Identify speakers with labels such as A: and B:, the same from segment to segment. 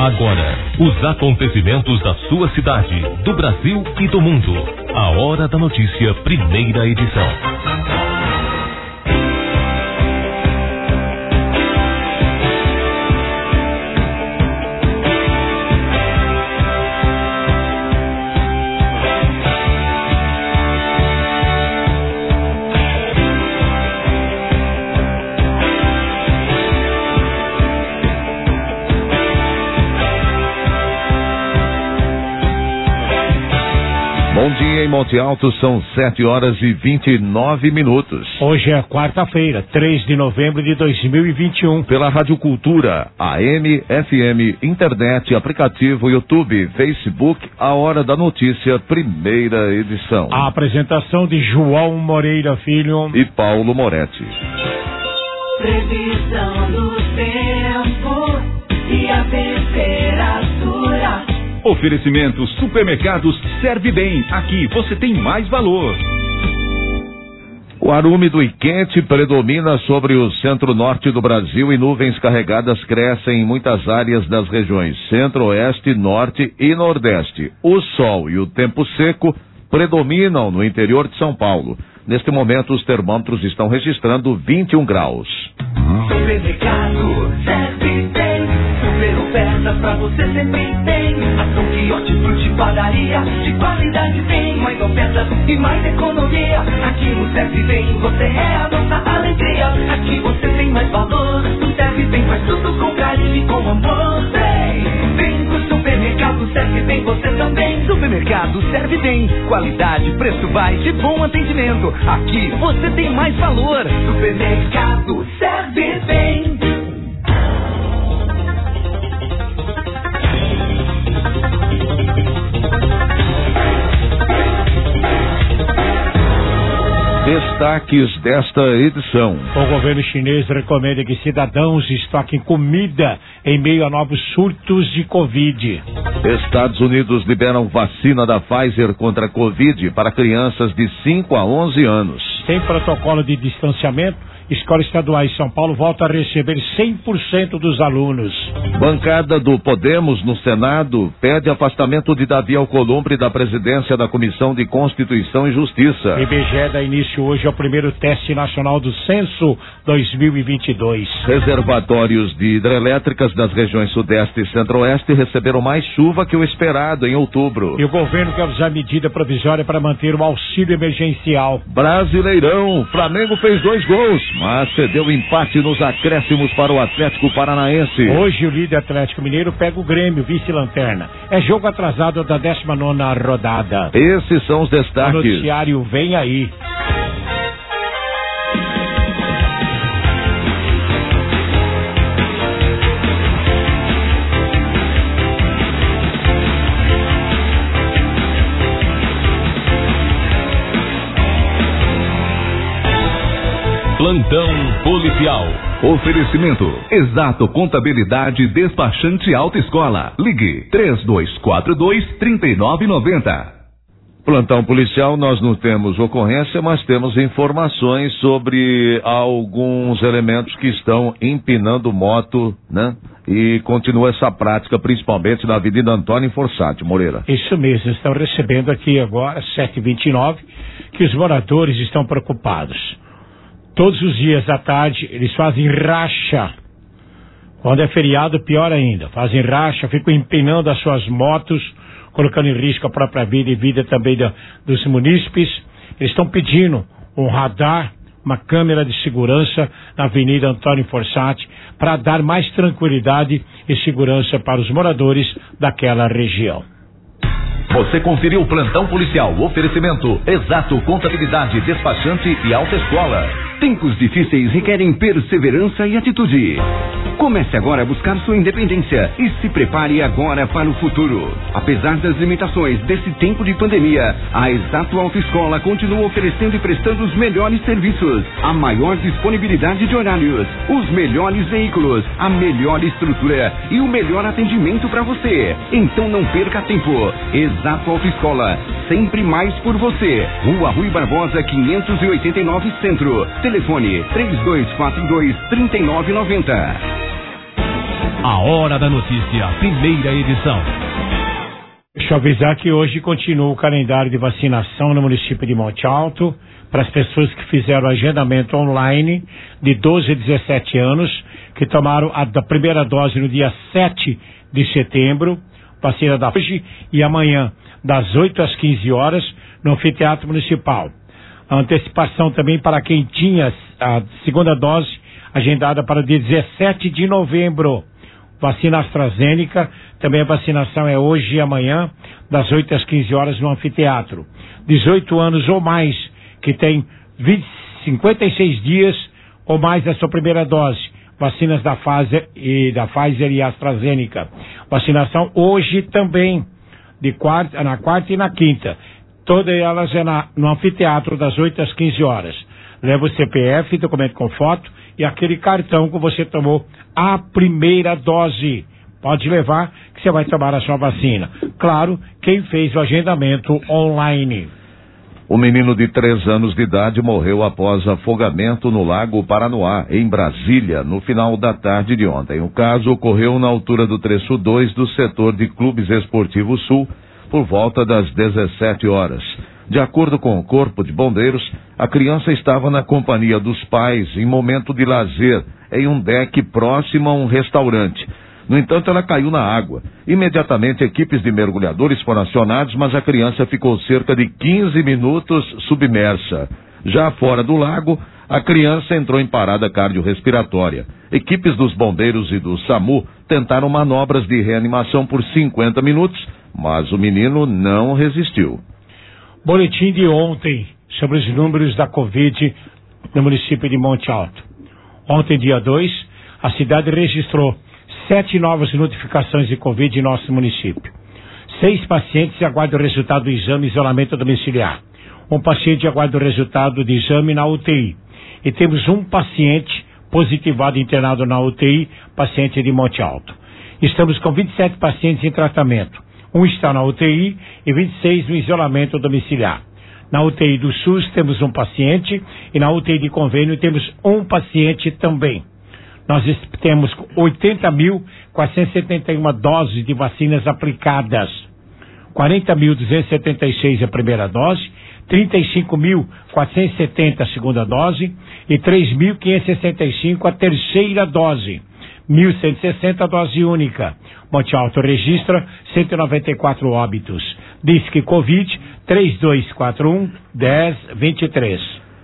A: Agora, os acontecimentos da sua cidade, do Brasil e do mundo. A Hora da Notícia, primeira edição.
B: Bom dia em Monte Alto, são 7h29.
C: Hoje é quarta-feira, 3 de novembro de 2021.
B: Pela Rádio Cultura, AM, FM, internet, aplicativo, YouTube, Facebook, a Hora da Notícia, primeira edição.
C: A apresentação de João Moreira Filho
B: e Paulo Moretti.
D: Previsão do tempo e a temperatura.
E: Oferecimento Supermercados Serve Bem. Aqui você tem mais valor.
B: O ar úmido e quente predomina sobre o centro-norte do Brasil e nuvens carregadas crescem em muitas áreas das regiões centro-oeste, norte e nordeste. O sol e o tempo seco predominam no interior de São Paulo. Neste momento, os termômetros estão registrando 21 graus.
D: Supermercado Serve Bem. Super ofertas pra você sempre tem. Ação que hortifruti padaria. De qualidade tem. Mais ofertas e mais economia. Aqui no Serve Bem você é a nossa alegria. Aqui você tem mais valor. No Serve Bem faz tudo com carinho e com amor. Vem pro supermercado Serve Bem você também.
E: Supermercado Serve Bem. Qualidade, preço baixo e bom atendimento. Aqui você tem mais valor.
D: Supermercado Serve Bem.
B: Destaques desta edição.
C: O governo chinês recomenda que cidadãos estoquem comida em meio a novos surtos de Covid.
B: Estados Unidos liberam vacina da Pfizer contra a Covid para crianças de 5 a 11 anos.
C: Sem protocolo de distanciamento, escolas estaduais de São Paulo volta a receber 100% dos alunos.
B: Bancada do Podemos no Senado pede afastamento de Davi Alcolumbre da presidência da Comissão de Constituição e Justiça.
C: IBGE dá início hoje ao primeiro teste nacional do Censo 2022.
B: Reservatórios de hidrelétricas das regiões Sudeste e Centro-Oeste receberam mais chuva que o esperado em outubro.
C: E o governo quer usar medida provisória para manter o auxílio emergencial.
B: Brasileirão, Flamengo fez 2 gols, mas cedeu empate nos acréscimos para o Atlético Paranaense.
C: Hoje o líder Atlético Mineiro pega o Grêmio, vice-lanterna. É jogo atrasado da 19ª rodada.
B: Esses são os destaques.
C: O noticiário vem aí.
A: Plantão policial.
E: Oferecimento Exato Contabilidade Despachante Autoescola. Ligue 3242-3990.
B: Plantão policial, nós não temos ocorrência, mas temos informações sobre alguns elementos que estão empinando moto, né? E continua essa prática, principalmente na Avenida Antônio Forçati, Moreira.
C: Isso mesmo, estão recebendo aqui agora, 7h29, que os moradores estão preocupados. Todos os dias à tarde eles fazem racha. Quando é feriado, pior ainda. Fazem racha, ficam empinando as suas motos, colocando em risco a própria vida e vida também dos munícipes. Eles estão pedindo um radar, uma câmera de segurança na Avenida Antônio Forçati para dar mais tranquilidade e segurança para os moradores daquela região.
E: Você conferiu o Plantão Policial. Oferecimento Exato Contabilidade Despachante e Autoescola. Tempos difíceis requerem perseverança e atitude. Comece agora a buscar sua independência e se prepare agora para o futuro. Apesar das limitações desse tempo de pandemia, a Exato Autoescola continua oferecendo e prestando os melhores serviços, a maior disponibilidade de horários, os melhores veículos, a melhor estrutura e o melhor atendimento para você. Então não perca tempo. Exato Autoescola, sempre mais por você. Rua Rui Barbosa 589 Centro. Telefone 3242-3990.
A: A Hora da Notícia, primeira edição.
C: Deixa eu avisar que hoje continua o calendário de vacinação no município de Monte Alto para as pessoas que fizeram agendamento online de 12 a 17 anos, que tomaram a primeira dose no dia 7 de setembro, vacina da hoje e amanhã, das 8 às 15 horas, no anfiteatro municipal. A antecipação também para quem tinha a segunda dose agendada para o dia 17 de novembro. Vacina AstraZeneca, também a vacinação é hoje e amanhã, das 8 às 15 horas no anfiteatro. 18 anos ou mais, que tem 56 dias ou mais da sua primeira dose. Vacinas da Pfizer e AstraZeneca. Vacinação hoje também, na quarta e na quinta. Todas elas no anfiteatro, das 8 às 15 horas. Leva o CPF, documento com foto e aquele cartão que você tomou a primeira dose. Pode levar que você vai tomar a sua vacina. Claro, quem fez o agendamento online.
B: O menino de 3 anos de idade morreu após afogamento no Lago Paranoá, em Brasília, no final da tarde de ontem. O caso ocorreu na altura do trecho 2 do setor de Clubes Esportivos Sul, por volta das 17 horas. De acordo com o Corpo de Bombeiros, a criança estava na companhia dos pais em momento de lazer, em um deck próximo a um restaurante. No entanto, ela caiu na água. Imediatamente, equipes de mergulhadores foram acionadas, mas a criança ficou cerca de 15 minutos submersa. Já fora do lago, a criança entrou em parada cardiorrespiratória. Equipes dos bombeiros e do SAMU tentaram manobras de reanimação por 50 minutos, mas o menino não resistiu.
C: Boletim de ontem sobre os números da Covid no município de Monte Alto. Ontem, dia 2, a cidade registrou 7 novas notificações de Covid em nosso município. 6 pacientes aguardam o resultado do exame e isolamento domiciliar. Um paciente aguarda o resultado de exame na UTI. E temos um paciente positivado internado na UTI, paciente de Monte Alto. Estamos com 27 pacientes em tratamento. Um está na UTI e 26 no isolamento domiciliar. Na UTI do SUS temos um paciente e na UTI de convênio temos um paciente também. Nós temos 80.471 doses de vacinas aplicadas. 40.276 a primeira dose, 35.470 a segunda dose e 3.565 a terceira dose. 1.160 a dose única. Monte Alto registra 194 óbitos. Disque Covid 3241-1023.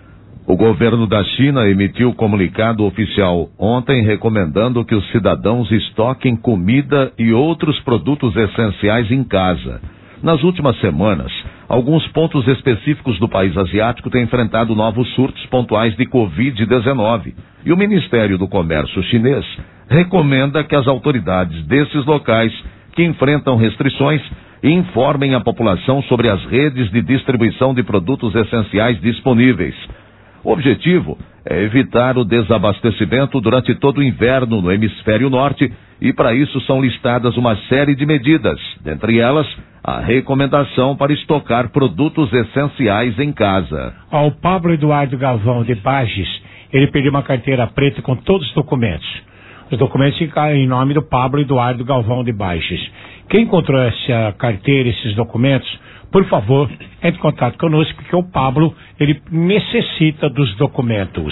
B: O governo da China emitiu comunicado oficial ontem recomendando que os cidadãos estoquem comida e outros produtos essenciais em casa. Nas últimas semanas, alguns pontos específicos do país asiático têm enfrentado novos surtos pontuais de Covid-19 e o Ministério do Comércio chinês recomenda que as autoridades desses locais que enfrentam restrições informem a população sobre as redes de distribuição de produtos essenciais disponíveis. O objetivo é evitar o desabastecimento durante todo o inverno no hemisfério norte e para isso são listadas uma série de medidas, dentre elas a recomendação para estocar produtos essenciais em casa.
C: O Pablo Eduardo Galvão de Bages, ele pediu uma carteira preta com todos os documentos. Os documentos em nome do Pablo Eduardo Galvão de Bages. Quem encontrou essa carteira, esses documentos, por favor, entre em contato conosco, porque o Pablo, ele necessita dos documentos.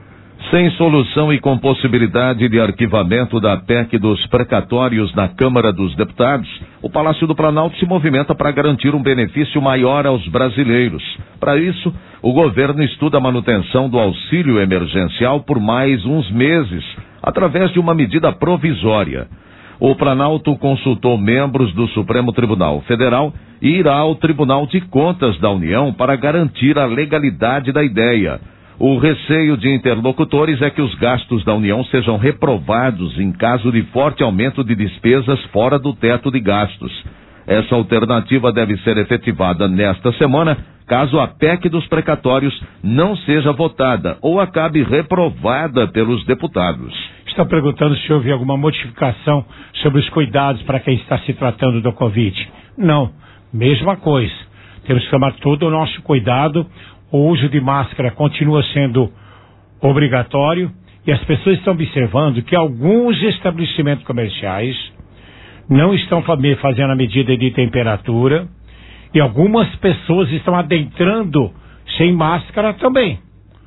B: Sem solução e com possibilidade de arquivamento da PEC dos precatórios na Câmara dos Deputados, o Palácio do Planalto se movimenta para garantir um benefício maior aos brasileiros. Para isso, o governo estuda a manutenção do auxílio emergencial por mais uns meses, através de uma medida provisória. O Planalto consultou membros do Supremo Tribunal Federal e irá ao Tribunal de Contas da União para garantir a legalidade da ideia. O receio de interlocutores é que os gastos da União sejam reprovados em caso de forte aumento de despesas fora do teto de gastos. Essa alternativa deve ser efetivada nesta semana, caso a PEC dos precatórios não seja votada ou acabe reprovada pelos deputados.
C: Estão perguntando se houve alguma modificação sobre os cuidados para quem está se tratando do Covid. Não, mesma coisa. Temos que tomar todo o nosso cuidado. O uso de máscara continua sendo obrigatório E as pessoas estão observando que alguns estabelecimentos comerciais não estão fazendo a medida de temperatura e algumas pessoas estão adentrando sem máscara também.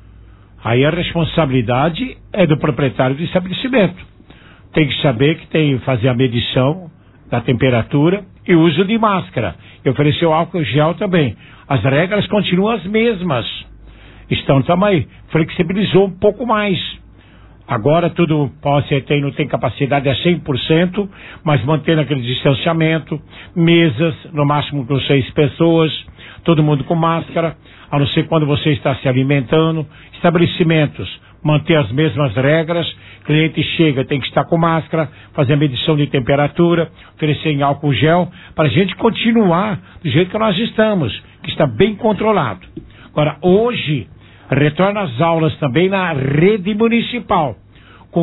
C: Aí a responsabilidade é do proprietário do estabelecimento. Tem que saber que tem que fazer a medição da temperatura e uso de máscara. E oferecer o álcool gel também. As regras continuam as mesmas. Estão também, flexibilizou um pouco mais. Agora tudo não tem capacidade a 100%, mas mantendo aquele distanciamento, mesas, no máximo com 6 pessoas, todo mundo com máscara, a não ser quando você está se alimentando. Estabelecimentos, manter as mesmas regras, cliente chega, tem que estar com máscara, fazer a medição de temperatura, oferecer em álcool gel, para a gente continuar do jeito que nós estamos, que está bem controlado. Agora, hoje, retorna às aulas também na rede municipal, com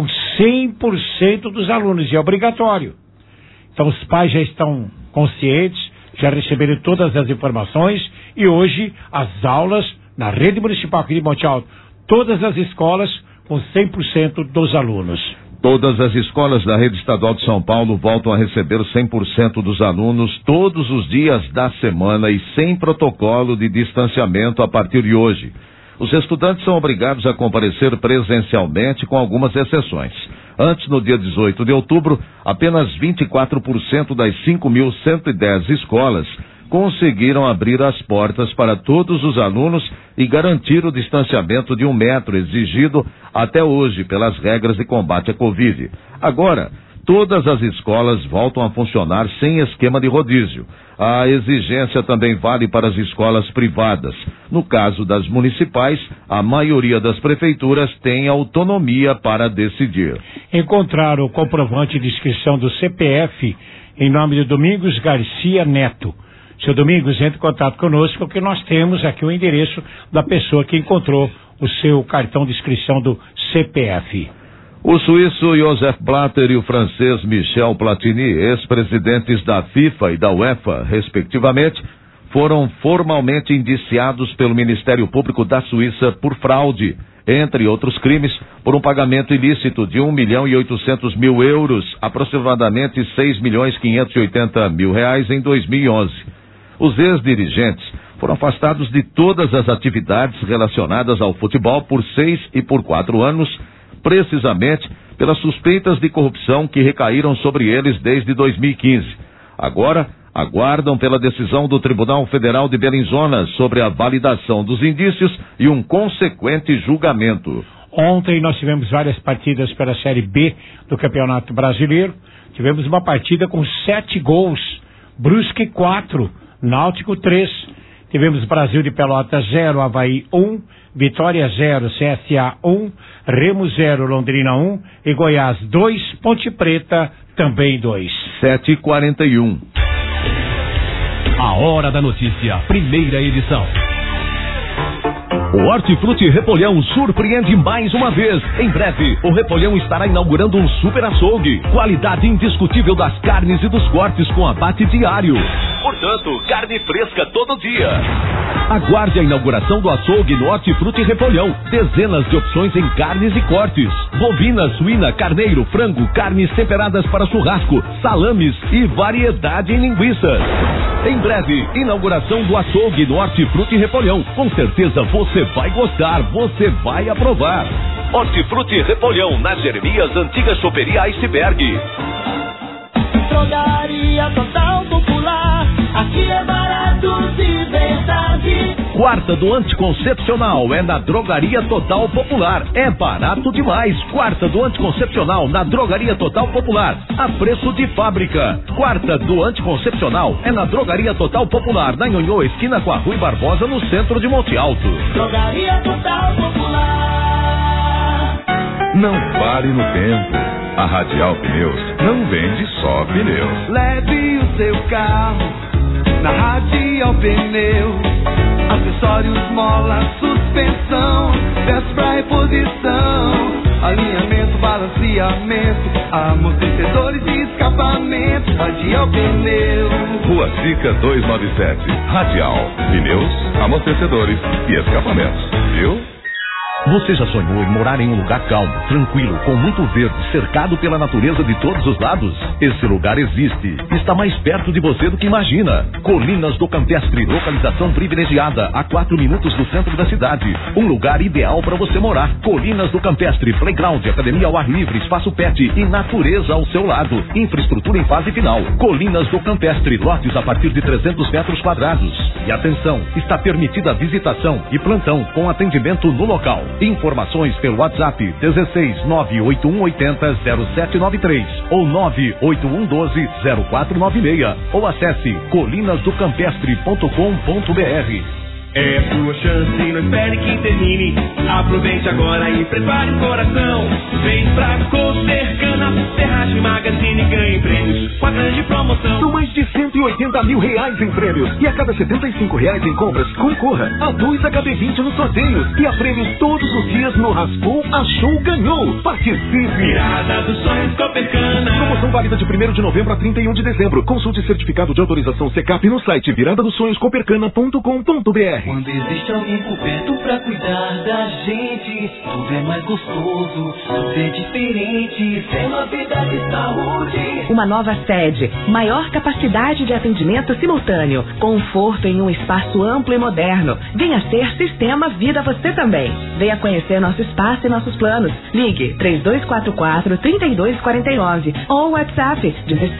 C: 100% dos alunos, e é obrigatório. Então os pais já estão conscientes, já receberam todas as informações, e hoje as aulas na rede municipal aqui de Monte Alto, todas as escolas com 100% dos alunos.
B: Todas as escolas da rede estadual de São Paulo voltam a receber 100% dos alunos todos os dias da semana e sem protocolo de distanciamento a partir de hoje. Os estudantes são obrigados a comparecer presencialmente, com algumas exceções. Antes, no dia 18 de outubro, apenas 24% das 5.110 escolas conseguiram abrir as portas para todos os alunos e garantir o distanciamento de 1 metro exigido até hoje pelas regras de combate à Covid. Agora, todas as escolas voltam a funcionar sem esquema de rodízio. A exigência também vale para as escolas privadas. No caso das municipais, a maioria das prefeituras tem autonomia para decidir.
C: Encontraram o comprovante de inscrição do CPF em nome de Domingos Garcia Neto. Seu Domingos, entre em contato conosco, porque nós temos aqui o endereço da pessoa que encontrou o seu cartão de inscrição do CPF.
B: O suíço Joseph Blatter e o francês Michel Platini, ex-presidentes da FIFA e da UEFA, respectivamente, foram formalmente indiciados pelo Ministério Público da Suíça por fraude, entre outros crimes, por um pagamento ilícito de 1.800.000 euros, aproximadamente 6.580.000 reais em 2011. Os ex-dirigentes foram afastados de todas as atividades relacionadas ao futebol por 6 e por 4 anos, precisamente pelas suspeitas de corrupção que recaíram sobre eles desde 2015. Agora, aguardam pela decisão do Tribunal Federal de Bellinzona sobre a validação dos indícios e um consequente julgamento.
C: Ontem nós tivemos várias partidas pela Série B do Campeonato Brasileiro. Tivemos uma partida com 7 gols, Brusque 4, Náutico 3. Tivemos Brasil de Pelotas 0, Avaí 1, Vitória 0, CSA 1, Remo 0, Londrina 1 e Goiás 2, Ponte Preta também 2.
B: 7h41.
A: A Hora da Notícia, primeira edição. O Hortifruti Repolhão surpreende mais uma vez. Em breve, o Repolhão estará inaugurando um super açougue. Qualidade indiscutível das carnes e dos cortes com abate diário. Portanto, carne fresca todo dia. Aguarde a inauguração do açougue no Hortifruti Repolhão. Dezenas de opções em carnes e cortes. Bovina, suína, carneiro, frango, carnes temperadas para churrasco, salames e variedade em linguiças. Em breve, inauguração do açougue no Hortifruti Repolhão. Com certeza você vai gostar, você vai aprovar. Hortifruti Repolhão, na Jeremias, antiga choperia Iceberg.
D: Drogaria Total Popular, aqui é barato de verdade.
A: Quarta do Anticoncepcional é na Drogaria Total Popular. É barato demais. Quarta do Anticoncepcional na Drogaria Total Popular, a preço de fábrica. Quarta do Anticoncepcional é na Drogaria Total Popular, na Nhonhô, esquina com a Rui Barbosa, no centro de Monte Alto.
D: Drogaria Total Popular.
F: Não pare no tempo. A Radial Pneus não vende só pneus.
D: Leve o seu carro na Radial Pneus. Acessórios, mola, suspensão, peças pra reposição, alinhamento, balanceamento, amortecedores e escapamento. Radial Pneus.
F: Rua Sica 297. Radial Pneus, amortecedores e escapamentos. Viu?
A: Você já sonhou em morar em um lugar calmo, tranquilo, com muito verde, cercado pela natureza de todos os lados? Esse lugar existe. Está mais perto de você do que imagina. Colinas do Campestre, localização privilegiada, a 4 minutos do centro da cidade. Um lugar ideal para você morar. Colinas do Campestre, playground, academia ao ar livre, espaço pet e natureza ao seu lado. Infraestrutura em fase final. Colinas do Campestre, lotes a partir de 300 metros quadrados. E atenção, está permitida a visitação e plantão com atendimento no local. Informações pelo WhatsApp 16 98180 0793 ou 98112 0496 ou acesse colinasdocampestre.com.br.
G: É sua chance, não espere que termine. Aproveite agora e prepare o coração. Vem pra Copercana, Ferragem Magazine, ganhe prêmios com a grande promoção.
A: São mais de 180 mil reais em prêmios. E a cada 75 reais em compras, concorra a 2 HB20 nos sorteios. E a prêmios todos os dias no Raspou, Achou, Ganhou. Participe!
G: Virada dos sonhos Copercana.
A: Promoção válida de 1º de novembro a 31 de dezembro. Consulte certificado de autorização CECAP no site viradadosonhoscopercana.com.br.
D: Quando existe alguém por perto pra cuidar da gente, tudo é mais gostoso, tudo é diferente, é uma vida de saúde.
H: Uma nova sede, maior capacidade de atendimento simultâneo, conforto em um espaço amplo e moderno. Venha ser Sistema Vida você também. Venha conhecer nosso espaço e nossos planos. Ligue 3244-3249 ou WhatsApp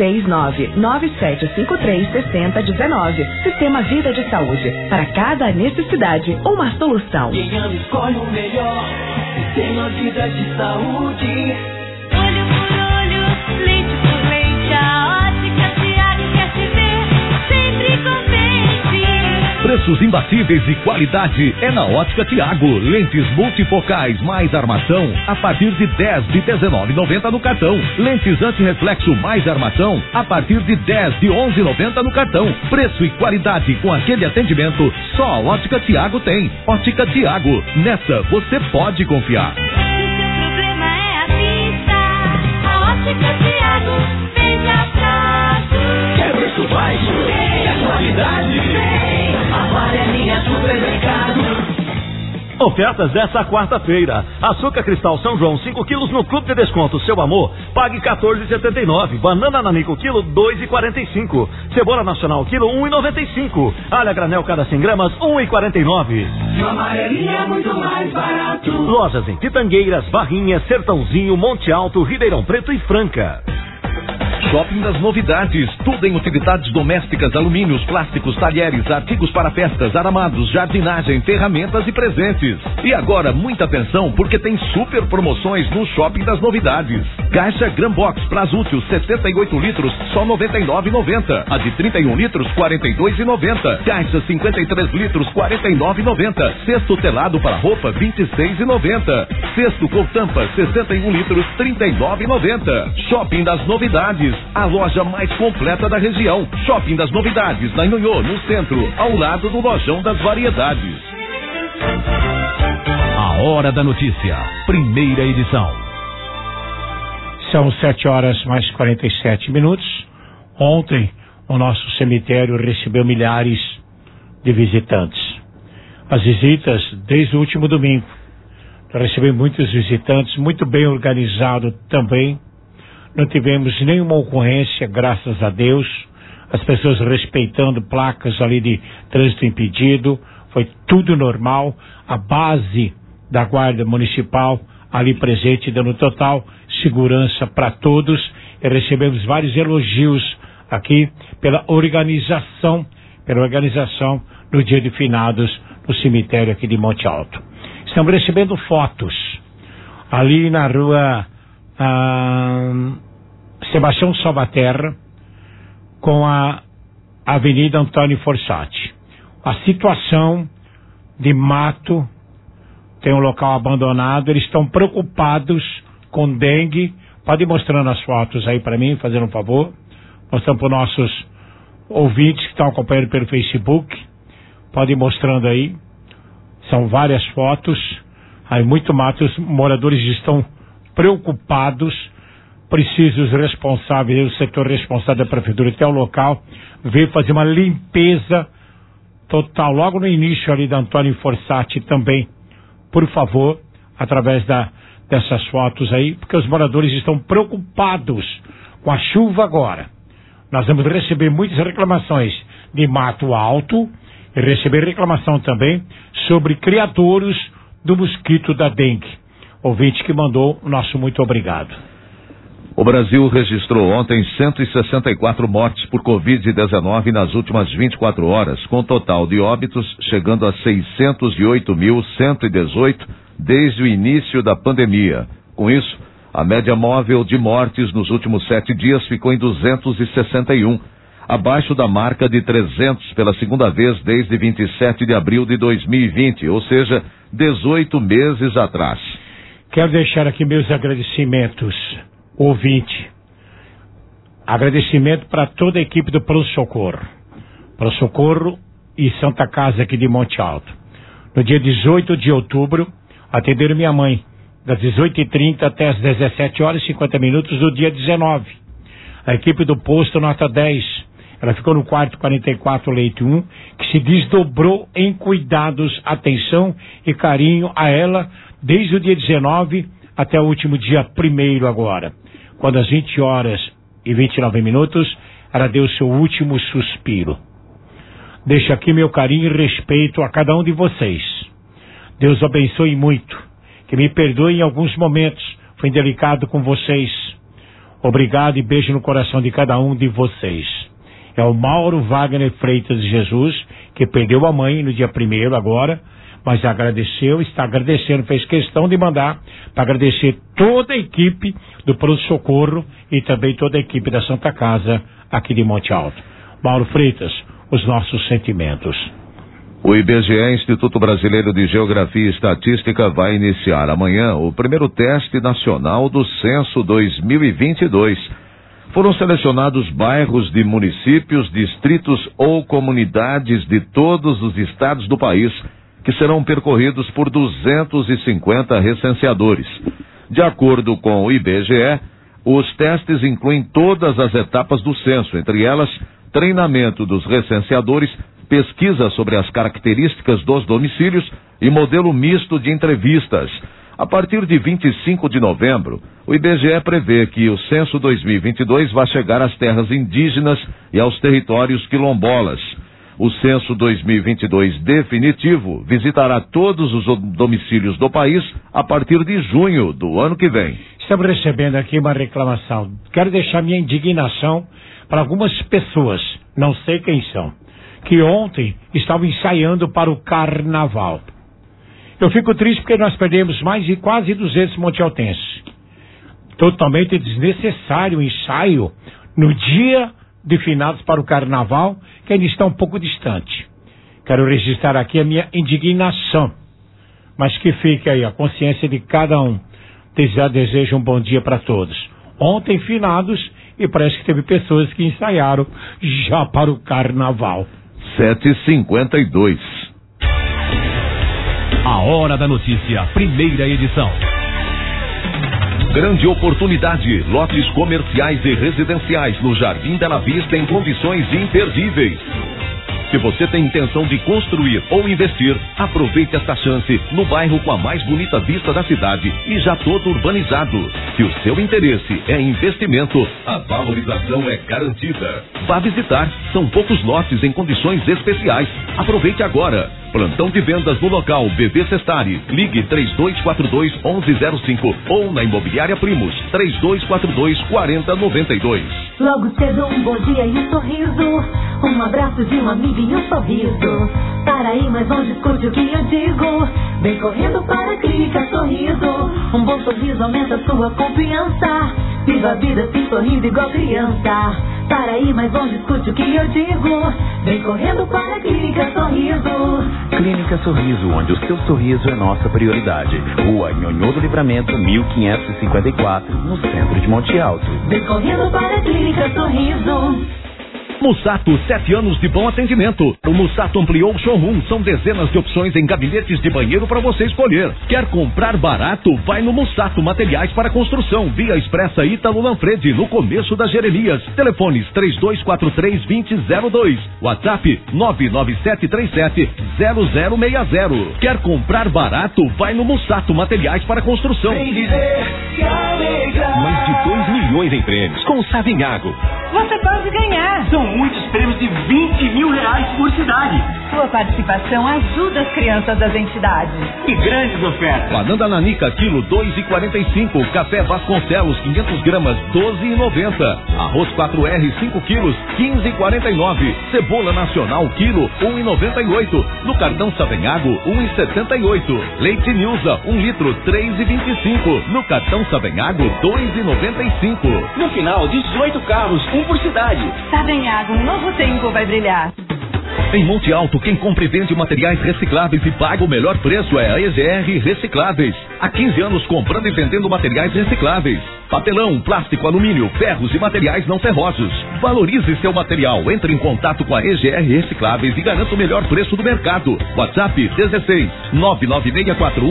H: 16997536019. Sistema Vida de Saúde. Para cada necessidade, uma solução.
D: Quem ama escolhe o melhor. Sistema Vida de Saúde.
I: Olho por olho, leite por leite, a Ótica Tiago quer te ver sempre contente.
A: Preços imbatíveis e qualidade é na Ótica Tiago. Lentes multifocais mais armação a partir de 10 de R$19,90 no cartão. Lentes antirreflexo mais armação a partir de 10 de R$11,90 no cartão. Preço e qualidade com aquele atendimento só a Ótica Tiago tem. Ótica Tiago, nessa você pode confiar.
I: Se seu problema é a vista, a Ótica Tiago veja fácil.
D: Quer preço baixo? Quer qualidade? A Amarelinha Supermercado.
J: Ofertas dessa quarta-feira. Açúcar Cristal São João 5 quilos no Clube de Desconto Seu Amor, pague R$14,79. Banana Nanico quilo R$2,45. Cebola Nacional quilo R$1,95. Alha granel cada 100 gramas R$1,49.
D: E o Amarelinha é muito mais barato.
J: Lojas em Pitangueiras, Barrinha, Sertãozinho, Monte Alto, Ribeirão Preto e Franca.
A: Shopping das Novidades, tudo em utilidades domésticas, alumínios, plásticos, talheres, artigos para festas, aramados, jardinagem, ferramentas e presentes. E agora, muita atenção, porque tem super promoções no Shopping das Novidades. Caixa Grambox Plasútil 78 litros, só R$ 99,90. A de 31 litros, R$ 42,90. Caixa 53 litros, R$ 49,90. Cesto telado para roupa, R$ 26,90. Cesto com tampa, 61 litros, R$ 39,90. Shopping das Novidades, a loja mais completa da região. Shopping das Novidades, na Inhonhô, no centro, ao lado do Lojão das Variedades. A Hora da Notícia, primeira edição.
C: São 7h mais 47. Ontem, o nosso cemitério recebeu milhares de visitantes. As visitas desde o último domingo. Recebemos muitos visitantes, muito bem organizado também. Não tivemos nenhuma ocorrência, graças a Deus. As pessoas respeitando placas ali de trânsito impedido. Foi tudo normal. A base da Guarda Municipal ali presente, dando total segurança para todos. E recebemos vários elogios aqui pela organização no dia de finados no cemitério aqui de Monte Alto. Estamos recebendo fotos ali na rua Sebastião Salvaterra com a Avenida Antônio Forsatti. A situação de mato, tem um local abandonado, eles estão preocupados com dengue. Pode ir mostrando as fotos aí para mim, fazendo um favor. Mostrando para os nossos ouvintes que estão acompanhando pelo Facebook. Pode ir mostrando aí. São várias fotos. Aí muito mato, os moradores estão preocupados. Preciso os responsáveis, o setor responsável da prefeitura até o local, veio fazer uma limpeza total, logo no início ali da Antônio Forsatti também. Por favor, através dessas fotos aí, porque os moradores estão preocupados com a chuva agora. Nós vamos receber muitas reclamações de mato alto e receber reclamação também sobre criadouros do mosquito da dengue. Ouvinte que mandou, nosso muito obrigado.
B: O Brasil registrou ontem 164 mortes por Covid-19 nas últimas 24 horas, com total de óbitos chegando a 608.118 desde o início da pandemia. Com isso, a média móvel de mortes nos últimos 7 dias ficou em 261, abaixo da marca de 300 pela segunda vez desde 27 de abril de 2020, ou seja, 18 meses atrás.
C: Quero deixar aqui meus agradecimentos, ouvinte. Agradecimento para toda a equipe do Pronto Socorro. Pronto Socorro e Santa Casa aqui de Monte Alto. No dia 18 de outubro, atenderam minha mãe, das 18h30 até as 17h50 do dia 19. A equipe do posto nota 10. Ela ficou no quarto 44, leito 1, que se desdobrou em cuidados, atenção e carinho a ela desde o dia 19 até o último dia 1º agora. Quando às 20h29, ela deu seu último suspiro. Deixo aqui meu carinho e respeito a cada um de vocês. Deus abençoe muito. Que me perdoe em alguns momentos. Fui indelicado com vocês. Obrigado e beijo no coração de cada um de vocês. É o Mauro Wagner Freitas de Jesus, que perdeu a mãe no dia 1º agora, mas agradeceu, está agradecendo, fez questão de mandar para agradecer toda a equipe do Pronto Socorro e também toda a equipe da Santa Casa aqui de Monte Alto. Mauro Freitas, os nossos sentimentos.
B: O IBGE, Instituto Brasileiro de Geografia e Estatística, vai iniciar amanhã o primeiro teste nacional do Censo 2022. Foram selecionados bairros de municípios, distritos ou comunidades de todos os estados do país, que serão percorridos por 250 recenseadores. De acordo com o IBGE, os testes incluem todas as etapas do censo, entre elas, treinamento dos recenseadores, pesquisa sobre as características dos domicílios e modelo misto de entrevistas. A partir de 25 de novembro, o IBGE prevê que o Censo 2022 vai chegar às terras indígenas e aos territórios quilombolas. O Censo 2022 definitivo visitará todos os domicílios do país a partir de junho do ano que vem.
C: Estamos recebendo aqui uma reclamação. Quero deixar minha indignação para algumas pessoas, não sei quem são, que ontem estavam ensaiando para o carnaval. Eu fico triste porque nós perdemos mais de quase 200 montealtenses. Totalmente desnecessário o ensaio no dia de finados para o carnaval, que ainda está um pouco distante. Quero registrar aqui a minha indignação, mas que fique aí a consciência de cada um. Desejo um bom dia para todos. Ontem finados e parece que teve pessoas que ensaiaram já para o carnaval.
B: 7h52.
A: A Hora da Notícia, primeira edição. Grande oportunidade, lotes comerciais e residenciais no Jardim Bela Vista em condições imperdíveis. Se você tem intenção de construir ou investir, aproveite esta chance no bairro com a mais bonita vista da cidade e já todo urbanizado. Se o seu interesse é investimento, a valorização é garantida. Vá visitar, são poucos lotes em condições especiais. Aproveite agora. Plantão de vendas no local BB Sestari. Ligue 3242-1105 ou na Imobiliária Primos 3242-4092.
K: Logo cedo um bom dia e um sorriso, um abraço de um amigo e um sorriso. Para ir mais longe, escute o que eu digo. Vem correndo para a Clínica Sorriso. Um bom sorriso aumenta sua confiança. Viva a vida assim sorrindo igual criança. Para ir mais longe, escute o que eu digo. Vem correndo para a Clínica Sorriso.
L: Clínica Sorriso, onde o seu sorriso é nossa prioridade. Rua Nhonhô do Livramento, 1554, no centro de Monte Alto.
K: Vem correndo para a Clínica Sorriso.
A: Mussato, 7 anos de bom atendimento. O Mussato ampliou o showroom. São dezenas de opções em gabinetes de banheiro para você escolher. Quer comprar barato? Vai no Mussato Materiais para Construção. Via Expressa Ítalo Lanfredi, no começo da Jeremias. Telefones 3243-2002. WhatsApp 99737-0060. Quer comprar barato? Vai no Mussato Materiais para Construção.
D: Vem dizer que alegra.
A: Mais de 2 milhões em prêmios com o Savinhago.
M: Você pode ganhar.
G: São muitos prêmios de 20 mil reais por cidade.
M: Sua participação ajuda as crianças das entidades.
G: E grandes ofertas.
A: Banana nanica, quilo 2,45. Café Vasconcelos, 500 gramas, 12,90. Arroz 4R, 5 quilos, 15,49. Cebola nacional, quilo, 1,98. No cartão Savenhago, 1,78. Leite Nilza, 1 litro, 3,25. No cartão Savenhago, 2,95.
G: No final, 18 carros, um por cidade.
M: Savenhago, um novo tempo vai brilhar.
A: Em Monte Alto, quem compra e vende materiais recicláveis e paga o melhor preço é a EGR Recicláveis. Há 15 anos comprando e vendendo materiais recicláveis. Papelão, plástico, alumínio, ferros e materiais não ferrosos. Valorize seu material. Entre em contato com a EGR Recicláveis e garanta o melhor preço do mercado. WhatsApp 16 99641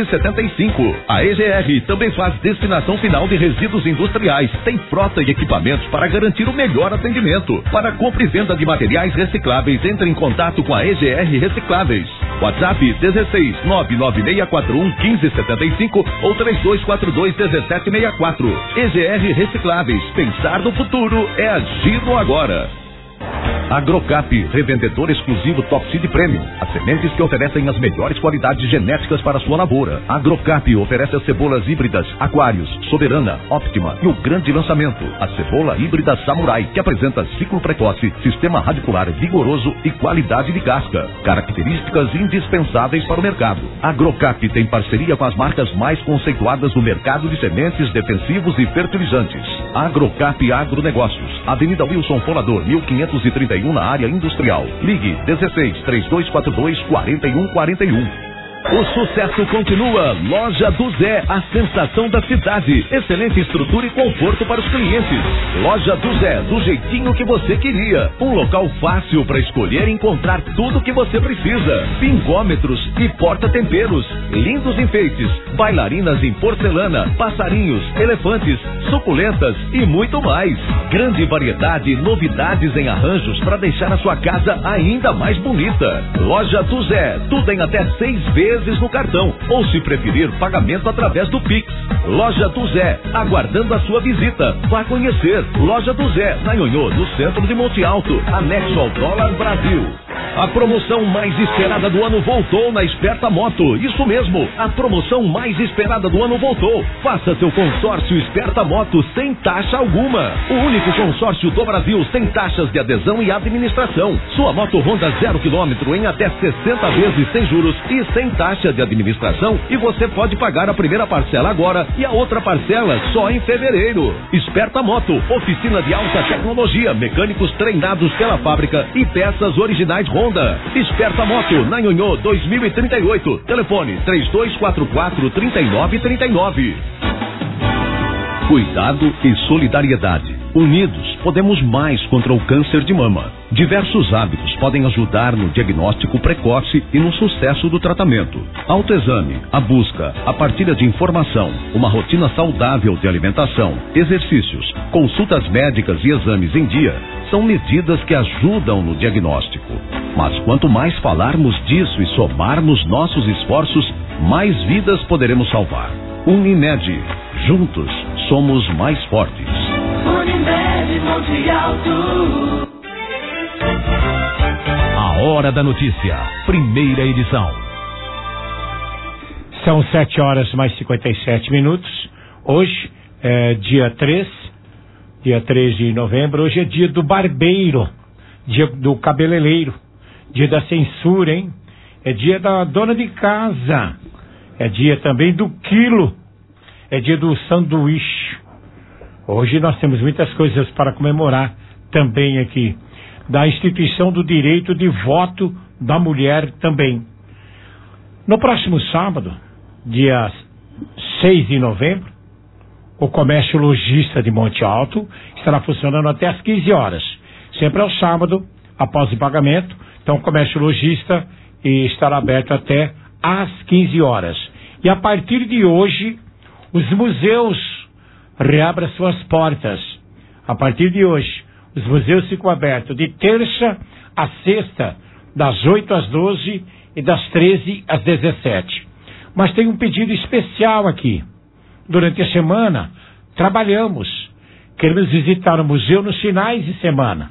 A: 1575. A EGR também faz destinação final de resíduos industriais. Tem frota e equipamentos para garantir o melhor atendimento. Para compra e venda de materiais recicláveis, entre em contato com a EGR Recicláveis. WhatsApp 16 99641 1575 ou 3242 1764. EGR Recicláveis. Pensar no futuro é agir no agora. Agrocap, revendedor exclusivo Top Seed Premium. As sementes que oferecem as melhores qualidades genéticas para a sua lavoura. Agrocap oferece as cebolas híbridas Aquários, Soberana, Optima e o grande lançamento, a cebola híbrida Samurai, que apresenta ciclo precoce, sistema radicular vigoroso e qualidade de casca. Características indispensáveis para o mercado. Agrocap tem parceria com as marcas mais conceituadas no mercado de sementes, defensivos e fertilizantes. Agrocap Agronegócios, Avenida Wilson Folador, 1531, na área industrial. Ligue 16 3242 4141. O sucesso continua. Loja do Zé, a sensação da cidade. Excelente estrutura e conforto para os clientes. Loja do Zé, do jeitinho que você queria. Um local fácil para escolher e encontrar tudo o que você precisa. Pingômetros e porta-temperos. Lindos enfeites. Bailarinas em porcelana. Passarinhos, elefantes, suculentas e muito mais. Grande variedade e novidades em arranjos para deixar a sua casa ainda mais bonita. Loja do Zé, tudo em até 6 vezes no cartão, ou se preferir, pagamento através do Pix. Loja do Zé, aguardando a sua visita. Vá conhecer. Loja do Zé, na Nhonhô, no centro de Monte Alto, anexo ao Dólar Brasil. A promoção mais esperada do ano voltou na Esperta Moto. Isso mesmo, a promoção mais esperada do ano voltou. Faça seu consórcio Esperta Moto sem taxa alguma. O único consórcio do Brasil sem taxas de adesão e administração. Sua moto Honda 0 km em até 60 vezes sem juros e sem taxa de administração, e você pode pagar a primeira parcela agora e a outra parcela só em fevereiro. Esperta Moto, oficina de alta tecnologia, mecânicos treinados pela fábrica e peças originais Honda. Esperta Moto, na Nhonhô 2038. Telefone 3244-3939. Cuidado e solidariedade. Unidos, podemos mais contra o câncer de mama. Diversos hábitos podem ajudar no diagnóstico precoce e no sucesso do tratamento. Autoexame, a busca, a partilha de informação, uma rotina saudável de alimentação, exercícios, consultas médicas e exames em dia são medidas que ajudam no diagnóstico. Mas quanto mais falarmos disso e somarmos nossos esforços, mais vidas poderemos salvar. Unimed. Juntos, somos mais fortes.
D: Unimed Monte Alto.
A: A Hora da Notícia, primeira edição.
C: São 7 horas mais 57 minutos. Hoje é dia 3 de novembro. Hoje é dia do barbeiro, dia do cabeleireiro, dia da censura, hein? É dia da dona de casa. É dia também do quilo. É dia do sanduíche. Hoje nós temos muitas coisas para comemorar também aqui. Da instituição do direito de voto da mulher também. No próximo sábado, dia 6 de novembro, o comércio lojista de Monte Alto estará funcionando até às 15 horas. sempre ao sábado, após o pagamento. Então, o comércio lojista estará aberto até às 15 horas. E a partir de hoje, os museus reabrem suas portas. A partir de hoje, os museus ficam abertos de terça a sexta, das 8 às 12 e das 13 às 17. Mas tem um pedido especial aqui. Durante a semana, trabalhamos. Queremos visitar o museu nos finais de semana.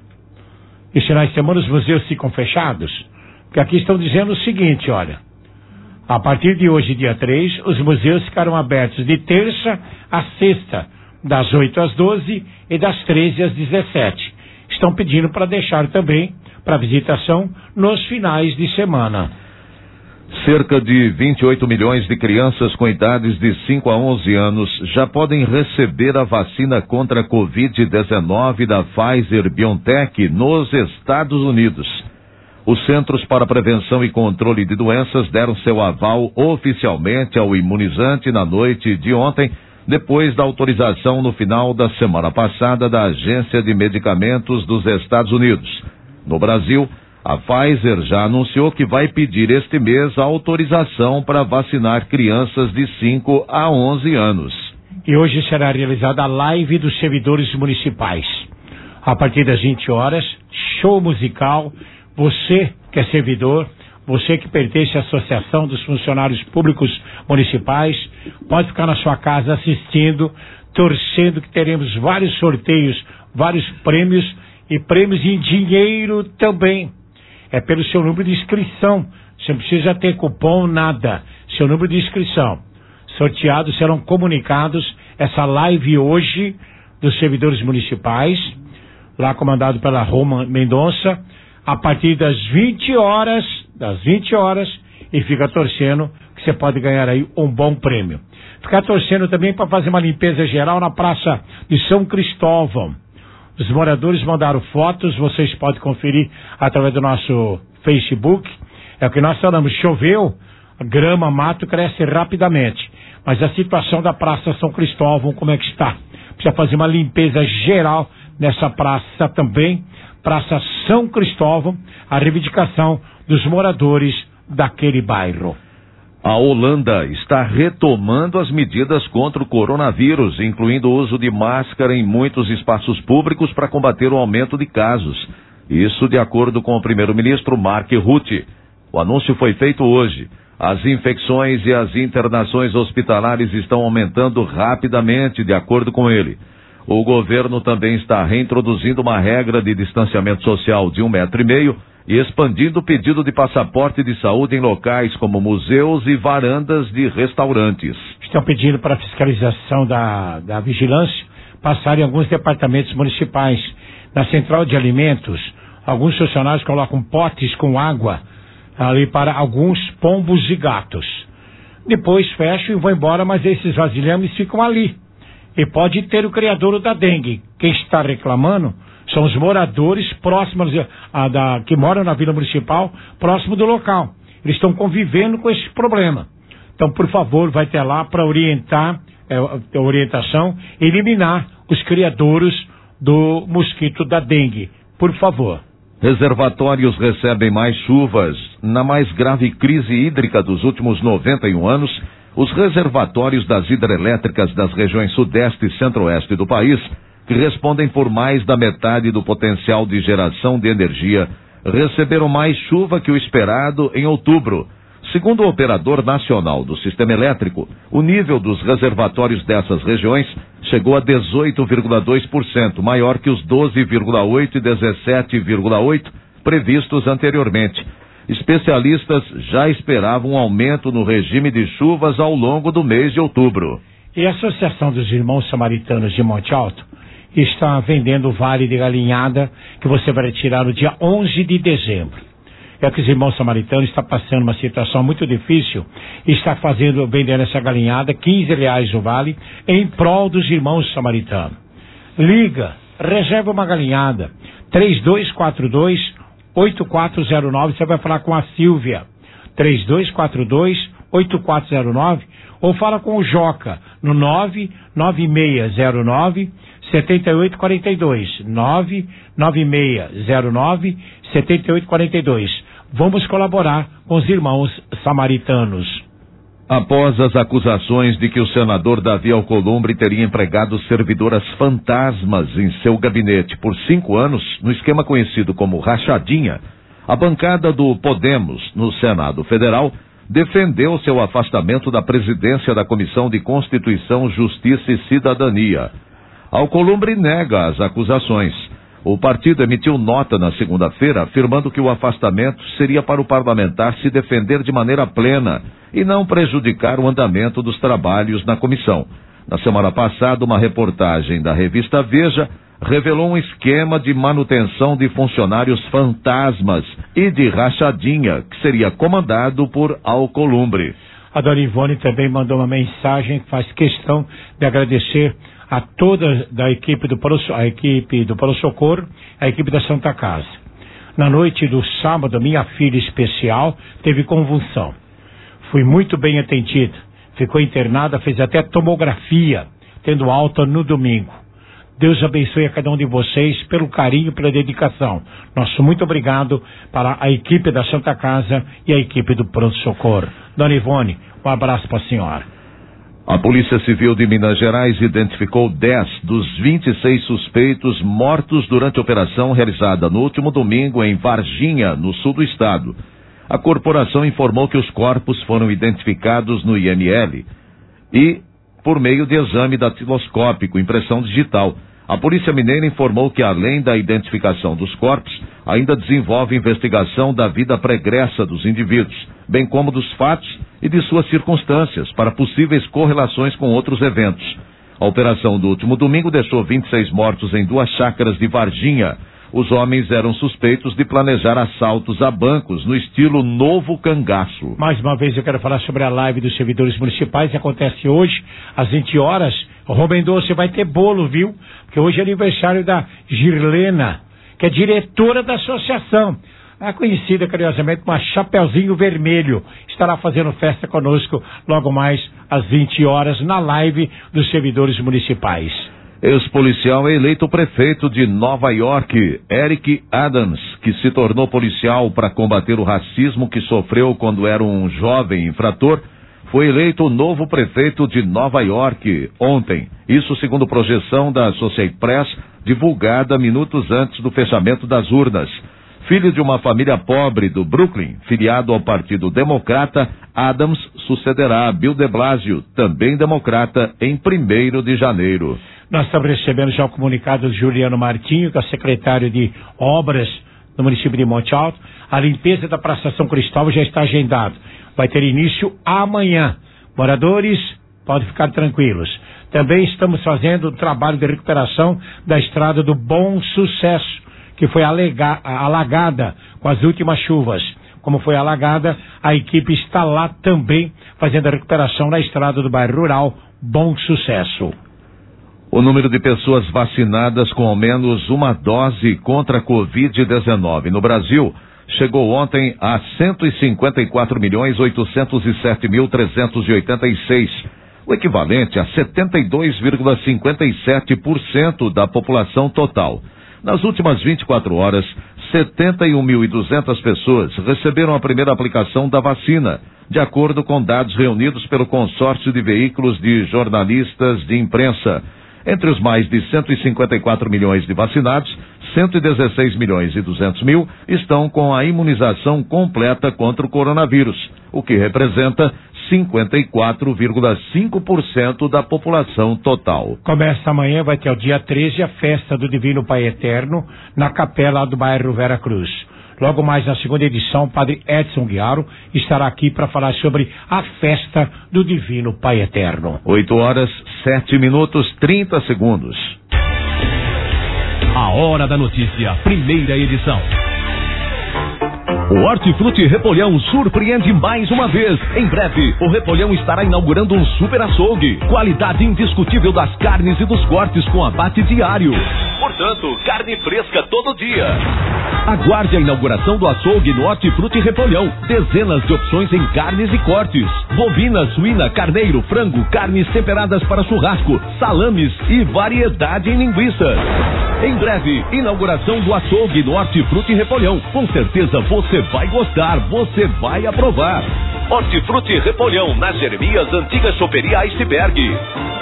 C: E finais de semana os museus ficam fechados? Porque aqui estão dizendo o seguinte, olha. A partir de hoje, dia 3, os museus ficarão abertos de terça a sexta, das 8 às 12 e das 13 às 17. Estão pedindo para deixar também para visitação nos finais de semana.
B: Cerca de 28 milhões de crianças com idades de 5 a 11 anos já podem receber a vacina contra a Covid-19 da Pfizer-BioNTech nos Estados Unidos. Os Centros para Prevenção e Controle de Doenças deram seu aval oficialmente ao imunizante na noite de ontem, depois da autorização no final da semana passada da Agência de Medicamentos dos Estados Unidos. No Brasil, a Pfizer já anunciou que vai pedir este mês a autorização para vacinar crianças de 5 a 11 anos.
C: E hoje será realizada a live dos servidores municipais. A partir das 20 horas, show musical. Você que é servidor, você que pertence à Associação dos Funcionários Públicos Municipais, pode ficar na sua casa assistindo, torcendo que teremos vários sorteios, vários prêmios e prêmios em dinheiro também. É pelo seu número de inscrição. Você não precisa ter cupom, nada. Seu número de inscrição. Sorteados serão comunicados essa live hoje dos servidores municipais, lá comandado pela Roma Mendonça, a partir das 20 horas, e fica torcendo que você pode ganhar aí um bom prêmio. Ficar torcendo também para fazer uma limpeza geral na Praça de São Cristóvão. Os moradores mandaram fotos, vocês podem conferir através do nosso Facebook. É o que nós falamos, choveu, a grama, mato cresce rapidamente. Mas a situação da Praça São Cristóvão, como é que está? Precisa fazer uma limpeza geral nessa praça também. Praça São Cristóvão, a reivindicação dos moradores daquele bairro.
B: A Holanda está retomando as medidas contra o coronavírus, incluindo o uso de máscara em muitos espaços públicos para combater o aumento de casos. Isso de acordo com o primeiro-ministro Mark Rutte. O anúncio foi feito hoje. As infecções e as internações hospitalares estão aumentando rapidamente, de acordo com ele. O governo também está reintroduzindo uma regra de distanciamento social de 1,5 metro e expandindo o pedido de passaporte de saúde em locais como museus e varandas de restaurantes.
C: Estão pedindo para a fiscalização da vigilância passar em alguns departamentos municipais. Na central de alimentos, alguns funcionários colocam potes com água ali para alguns pombos e gatos. Depois fecham e vão embora, mas esses vasilhames ficam ali. E pode ter o criadouro da dengue. Quem está reclamando são os moradores próximos que moram na Vila Municipal, próximo do local. Eles estão convivendo com esse problema. Então, por favor, vai ter lá para orientar, orientação, eliminar os criadouros do mosquito da dengue. Por favor.
B: Reservatórios recebem mais chuvas. Na mais grave crise hídrica dos últimos 91 anos, os reservatórios das hidrelétricas das regiões sudeste e centro-oeste do país, que respondem por mais da metade do potencial de geração de energia, receberam mais chuva que o esperado em outubro. Segundo o Operador Nacional do Sistema Elétrico, o nível dos reservatórios dessas regiões chegou a 18,2%, maior que os 12,8% e 17,8% previstos anteriormente. Especialistas já esperavam um aumento no regime de chuvas ao longo do mês de outubro.
C: E a Associação dos Irmãos Samaritanos de Monte Alto está vendendo o vale de galinhada que você vai retirar no dia 11 de dezembro. É que os Irmãos Samaritanos estão passando uma situação muito difícil e está vendendo essa galinhada, R$15 o vale, em prol dos Irmãos Samaritanos. Liga, reserva uma galinhada, 3242-8409, você vai falar com a Silvia, 3242-8409, ou fala com o Joca, no 99609 7842. 99609 7842. Vamos colaborar com os irmãos samaritanos.
B: Após as acusações de que o senador Davi Alcolumbre teria empregado servidoras fantasmas em seu gabinete por 5 anos, no esquema conhecido como rachadinha, a bancada do Podemos no Senado Federal defendeu seu afastamento da presidência da Comissão de Constituição, Justiça e Cidadania. Alcolumbre nega as acusações. O partido emitiu nota na segunda-feira afirmando que o afastamento seria para o parlamentar se defender de maneira plena e não prejudicar o andamento dos trabalhos na comissão. Na semana passada, uma reportagem da revista Veja revelou um esquema de manutenção de funcionários fantasmas e de rachadinha que seria comandado por Alcolumbre.
C: A dona Ivone também mandou uma mensagem que faz questão de agradecer a toda da equipe do Pronto Socorro, a equipe da Santa Casa. Na noite do sábado, minha filha especial teve convulsão. Fui muito bem atendida. Ficou internada, fez até tomografia, tendo alta no domingo. Deus abençoe a cada um de vocês pelo carinho, pela dedicação. Nosso muito obrigado para a equipe da Santa Casa e a equipe do Pronto Socorro. Dona Ivone, um abraço para a senhora.
B: A Polícia Civil de Minas Gerais identificou 10 dos 26 suspeitos mortos durante a operação realizada no último domingo em Varginha, no sul do estado. A corporação informou que os corpos foram identificados no IML e por meio de exame datiloscópico, impressão digital. A Polícia Mineira informou que, além da identificação dos corpos, ainda desenvolve investigação da vida pregressa dos indivíduos, bem como dos fatos e de suas circunstâncias, para possíveis correlações com outros eventos. A operação do último domingo deixou 26 mortos em 2 chácaras de Varginha. Os homens eram suspeitos de planejar assaltos a bancos no estilo Novo Cangaço.
C: Mais uma vez eu quero falar sobre a live dos servidores municipais que acontece hoje, às 20 horas. Rô Mendonça, vai ter bolo, viu? Porque hoje é aniversário da Girlena, que é diretora da associação. A conhecida carinhosamente como a Chapeuzinho Vermelho. Estará fazendo festa conosco logo mais às 20 horas na live dos servidores municipais.
B: Ex-policial é eleito prefeito de Nova York, Eric Adams, que se tornou policial para combater o racismo que sofreu quando era um jovem infrator, foi eleito o novo prefeito de Nova York ontem. Isso segundo projeção da Associated Press, divulgada minutos antes do fechamento das urnas. Filho de uma família pobre do Brooklyn, filiado ao Partido Democrata, Adams sucederá a Bill de Blasio, também democrata, em 1º de janeiro.
C: Nós estamos recebendo já o comunicado do Juliano Martinho, que é o secretário de Obras do município de Monte Alto. A limpeza da Praça São Cristóvão já está agendada. Vai ter início amanhã. Moradores, podem ficar tranquilos. Também estamos fazendo o trabalho de recuperação da estrada do Bom Sucesso, que foi alagada com as últimas chuvas. Como foi alagada, a equipe está lá também fazendo a recuperação na estrada do bairro rural Bom Sucesso.
B: O número de pessoas vacinadas com ao menos uma dose contra a Covid-19 no Brasil chegou ontem a 154.807.386, o equivalente a 72,57% da população total. Nas últimas 24 horas, 71.200 pessoas receberam a primeira aplicação da vacina, de acordo com dados reunidos pelo consórcio de veículos de jornalistas de imprensa. Entre os mais de 154 milhões de vacinados, 116 milhões e 200 mil estão com a imunização completa contra o coronavírus, o que representa 54,5% da população total.
C: Começa amanhã, vai ter o dia 13 a festa do Divino Pai Eterno na capela do bairro Vera Cruz. Logo mais na segunda edição, o padre Edson Guiaro estará aqui para falar sobre a festa do Divino Pai Eterno.
B: 8 horas, 7 minutos, 30 segundos.
A: A Hora da Notícia, primeira edição. O Hortifruti Repolhão surpreende mais uma vez. Em breve, o Repolhão estará inaugurando um super açougue. Qualidade indiscutível das carnes e dos cortes com abate diário. Portanto, carne fresca todo dia. Aguarde a inauguração do açougue no Hortifruti Repolhão. Dezenas de opções em carnes e cortes. Bovina, suína, carneiro, frango, carnes temperadas para churrasco, salames e variedade em linguiças. Em breve, inauguração do açougue no Hortifruti Repolhão. Com certeza você vai gostar, você vai aprovar. Hortifruti Repolhão, na Jeremias, antiga choperia Iceberg.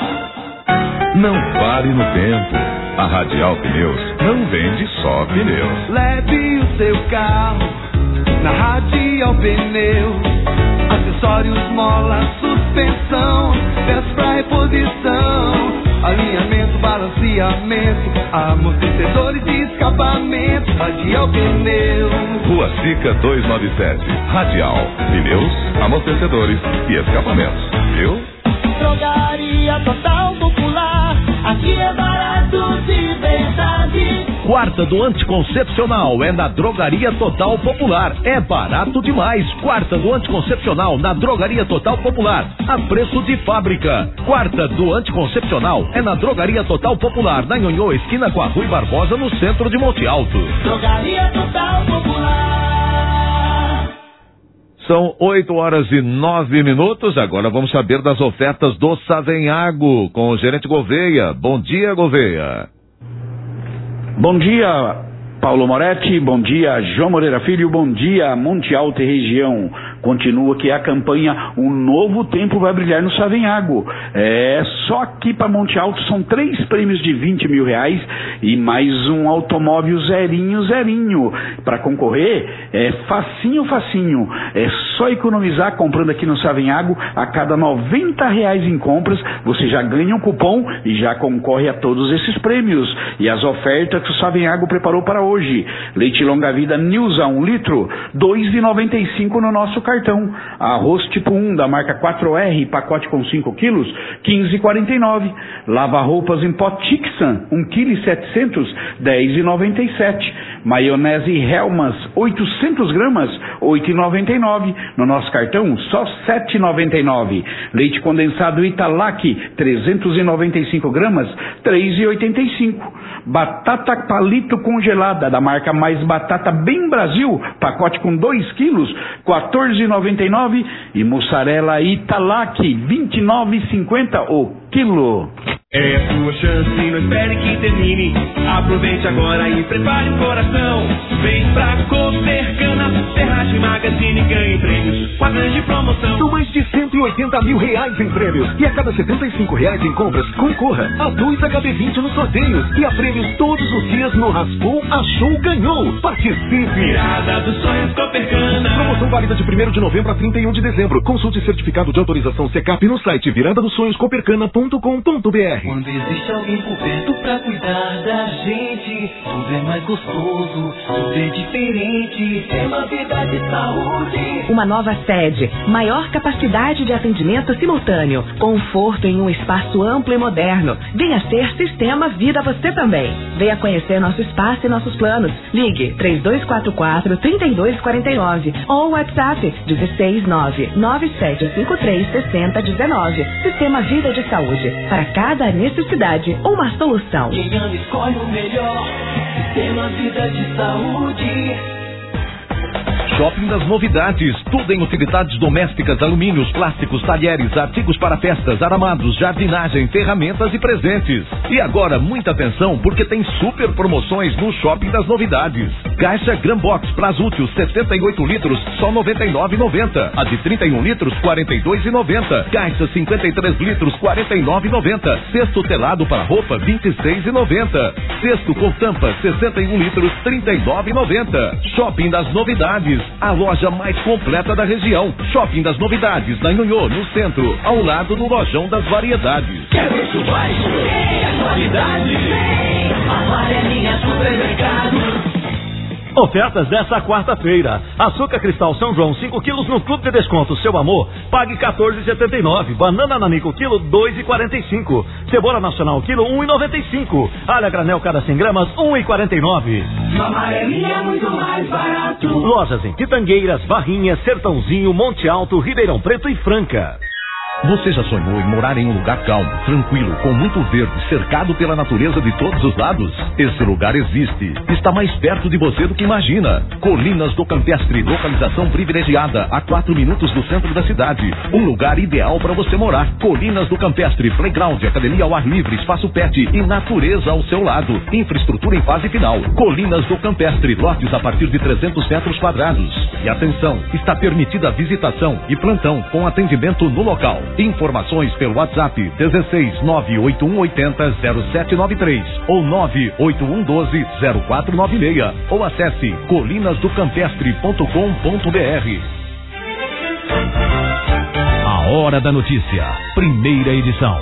F: Não pare no tempo. A Radial Pneus não vende só pneus.
D: Leve o seu carro na Radial Pneus. Acessórios, mola, suspensão, peças pra reposição, alinhamento, balanceamento, amortecedores e escapamento. Radial Pneus.
F: Rua Sica 297. Radial Pneus, amortecedores e escapamentos. Viu?
D: Drogaria Total Popular. Aqui é barato de verdade.
A: Quarta do Anticoncepcional é na Drogaria Total Popular. É barato demais. Quarta do Anticoncepcional na Drogaria Total Popular. A preço de fábrica. Quarta do Anticoncepcional é na Drogaria Total Popular, na Nhonhô, esquina com a Rui Barbosa, no centro de Monte Alto.
D: Drogaria Total Popular.
B: São 8h09. Agora vamos saber das ofertas do Savenhago com o gerente Gouveia. Bom dia, Gouveia.
N: Bom dia, Paulo Moretti. Bom dia, João Moreira Filho. Bom dia, Monte Alto e região. Continua aqui a campanha Um Novo Tempo Vai Brilhar no Savenhago. Só aqui para Monte Alto são 3 prêmios de R$20 mil e mais um automóvel zerinho. Para concorrer, facinho. É só economizar comprando aqui no Savenhago. A cada R$90 em compras, você já ganha um cupom e já concorre a todos esses prêmios. E as ofertas que o Savenhago preparou para hoje: leite longa vida Nilza 1 litro, R$2,95 no nosso cartão. Arroz tipo 1 da marca 4R, pacote com 5 quilos, R$15,49. Lava roupas em pó Tixan, 1,7 kg, R$10,97. Maionese Helmas, 800 gramas, R$8,99. No nosso cartão, só R$7,99. Leite condensado Italac, 395 gramas, R$3,85. Batata palito congelada, da marca Mais Batata Bem Brasil, pacote com 2 quilos, R$14,99. E mussarela Italac, R$29,50 o quilo.
G: É a sua chance, não espere que termine. Aproveite agora e prepare o coração. Vem pra Copercana, Ferragem Magazine, ganhe prêmios com a grande promoção.
A: São mais de R$180 mil em prêmios. E a cada R$75 em compras, concorra a 2 HB20 nos sorteios. E a prêmios todos os dias no Raspou, Achou, Ganhou. Participe!
G: Virada dos sonhos Copercana.
A: Promoção válida de 1º de novembro a 31 de dezembro. Consulte certificado de autorização Secap no site viradadosonhoscopercana.com.br.
D: Quando existe alguém por perto pra cuidar da gente, tudo é mais gostoso, tudo é diferente. É uma vida de saúde.
H: Uma nova sede, maior capacidade de atendimento simultâneo, conforto em um espaço amplo e moderno. Venha ser Sistema Vida você também. Venha conhecer nosso espaço e nossos planos. Ligue 3244-3249 ou WhatsApp 16997536019. Sistema Vida de Saúde. Para cada necessidade, uma solução.
D: Quem ama escolhe o melhor. Sistema Vida de Saúde.
A: Shopping das Novidades, tudo em utilidades domésticas, alumínios, plásticos, talheres, artigos para festas, aramados, jardinagem, ferramentas e presentes. E agora, muita atenção, porque tem super promoções no Shopping das Novidades. Caixa Grambox Prazútil 78 litros, só R$ 99,90. A de 31 litros, R$ 42,90. Caixa 53 litros, R$ 49,90. Cesto telado para roupa, R$ 26,90. Cesto com tampa, 61 litros, R$ 39,90. Shopping das Novidades, a loja mais completa da região. Shopping das Novidades, na Nhonhô, no centro, ao lado do Lojão das Variedades.
D: Quer preço baixo? Tem a qualidade. Tem Amarelinha Supermercado.
J: Ofertas dessa quarta-feira. Açúcar Cristal São João 5 quilos no Clube de Desconto Seu Amor, pague R$14,79. Banana Nanico quilo, R$2,45. Cebola Nacional quilo, R$1,95. Alha granel cada 100 gramas, R$1,49.
D: Amarelinha é muito mais barato.
J: Lojas em Pitangueiras, Barrinhas, Sertãozinho, Monte Alto, Ribeirão Preto e Franca.
A: Você já sonhou em morar em um lugar calmo, tranquilo, com muito verde, cercado pela natureza de todos os lados? Esse lugar existe. Está mais perto de você do que imagina. Colinas do Campestre, localização privilegiada, a 4 minutos do centro da cidade. Um lugar ideal para você morar. Colinas do Campestre, playground, academia ao ar livre, espaço pet e natureza ao seu lado. Infraestrutura em fase final. Colinas do Campestre, lotes a partir de 300 metros quadrados. E atenção, está permitida a visitação e plantão com atendimento no local. Informações pelo WhatsApp 16 98180 0793 ou 98112 0496 ou acesse colinasdocampestre.com.br. A Hora da Notícia, primeira edição.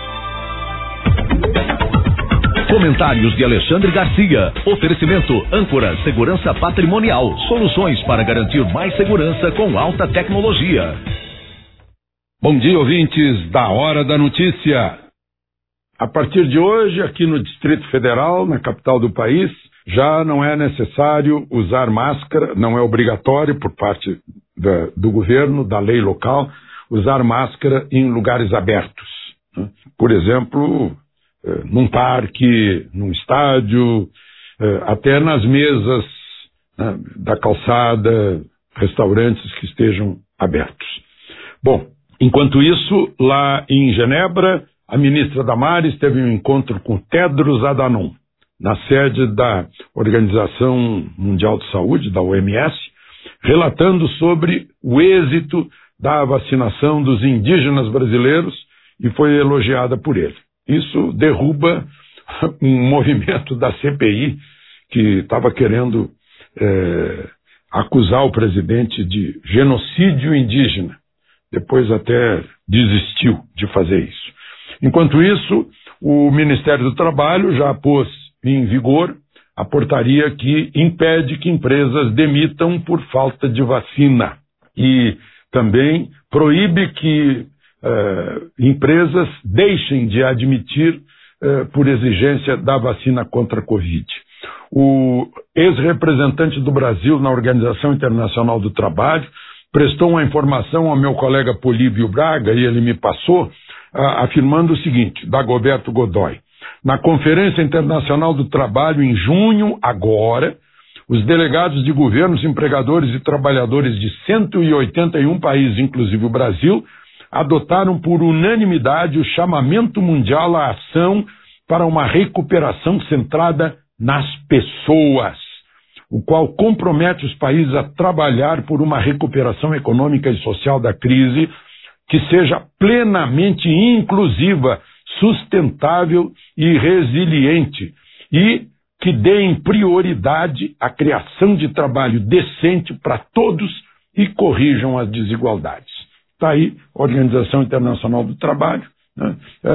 A: Comentários de Alexandre Garcia. Oferecimento Âncora Segurança Patrimonial. Soluções para garantir mais segurança com alta tecnologia.
O: Bom dia, ouvintes da Hora da Notícia. A partir de hoje, aqui no Distrito Federal, na capital do país, já não é necessário usar máscara, não é obrigatório por parte do governo, da lei local, usar máscara em lugares abertos. Por exemplo, num parque, num estádio, até nas mesas da calçada, restaurantes que estejam abertos. Bom, enquanto isso, lá em Genebra, a ministra Damares teve um encontro com Tedros Adhanom, na sede da Organização Mundial de Saúde, da OMS, relatando sobre o êxito da vacinação dos indígenas brasileiros e foi elogiada por ele. Isso derruba um movimento da CPI que estava querendo acusar o presidente de genocídio indígena. Depois até desistiu de fazer isso. Enquanto isso, o Ministério do Trabalho já pôs em vigor a portaria que impede que empresas demitam por falta de vacina e também proíbe que empresas deixem de admitir por exigência da vacina contra a Covid. O ex-representante do Brasil na Organização Internacional do Trabalho prestou uma informação ao meu colega Políbio Braga e ele me passou, afirmando o seguinte, Dagoberto Godoy. Na Conferência Internacional do Trabalho, em junho, agora, os delegados de governos, empregadores e trabalhadores de 181 países, inclusive o Brasil, adotaram por unanimidade o chamamento mundial à ação para uma recuperação centrada nas pessoas, o qual compromete os países a trabalhar por uma recuperação econômica e social da crise que seja plenamente inclusiva, sustentável e resiliente e que deem prioridade à criação de trabalho decente para todos e corrijam as desigualdades. Está aí a Organização Internacional do Trabalho, né?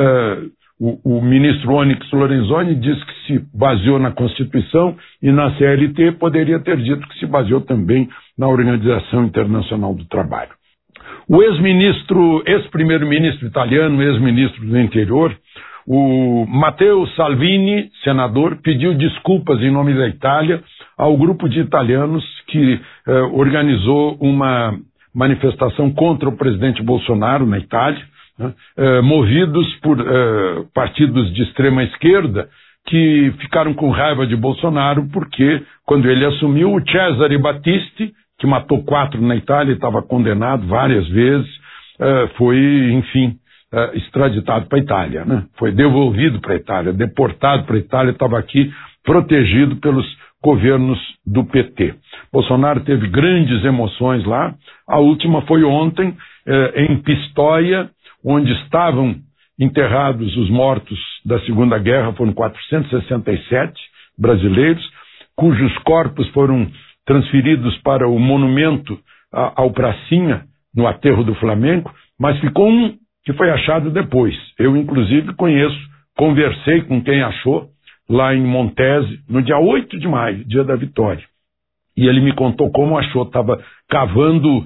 O: O ministro Onyx Lorenzoni diz que se baseou na Constituição e na CLT poderia ter dito que se baseou também na Organização Internacional do Trabalho. O ex-primeiro-ministro italiano, ex-ministro do Interior, o Matteo Salvini, senador, pediu desculpas em nome da Itália ao grupo de italianos que organizou uma manifestação contra o presidente Bolsonaro na Itália, movidos por partidos de extrema esquerda que ficaram com raiva de Bolsonaro porque, quando ele assumiu, o Cesare Battisti, que matou 4 na Itália e estava condenado várias vezes, foi, enfim, extraditado para a Itália, né? Foi devolvido para a Itália, deportado para a Itália, estava aqui protegido pelos governos do PT. Bolsonaro teve grandes emoções lá, a última foi ontem, em Pistoia, onde estavam enterrados os mortos da Segunda Guerra, foram 467 brasileiros, cujos corpos foram transferidos para o monumento ao Pracinha, no aterro do Flamengo, mas ficou um que foi achado depois. Eu, inclusive, conversei com quem achou, lá em Montese, no dia 8 de maio, dia da vitória. E ele me contou como achou, estava cavando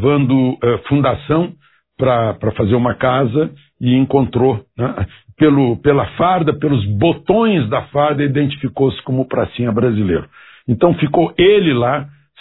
O: fundação para fazer uma casa e encontrou, né, pela farda, pelos botões da farda, identificou-se como Pracinha brasileiro. Então ficou ele lá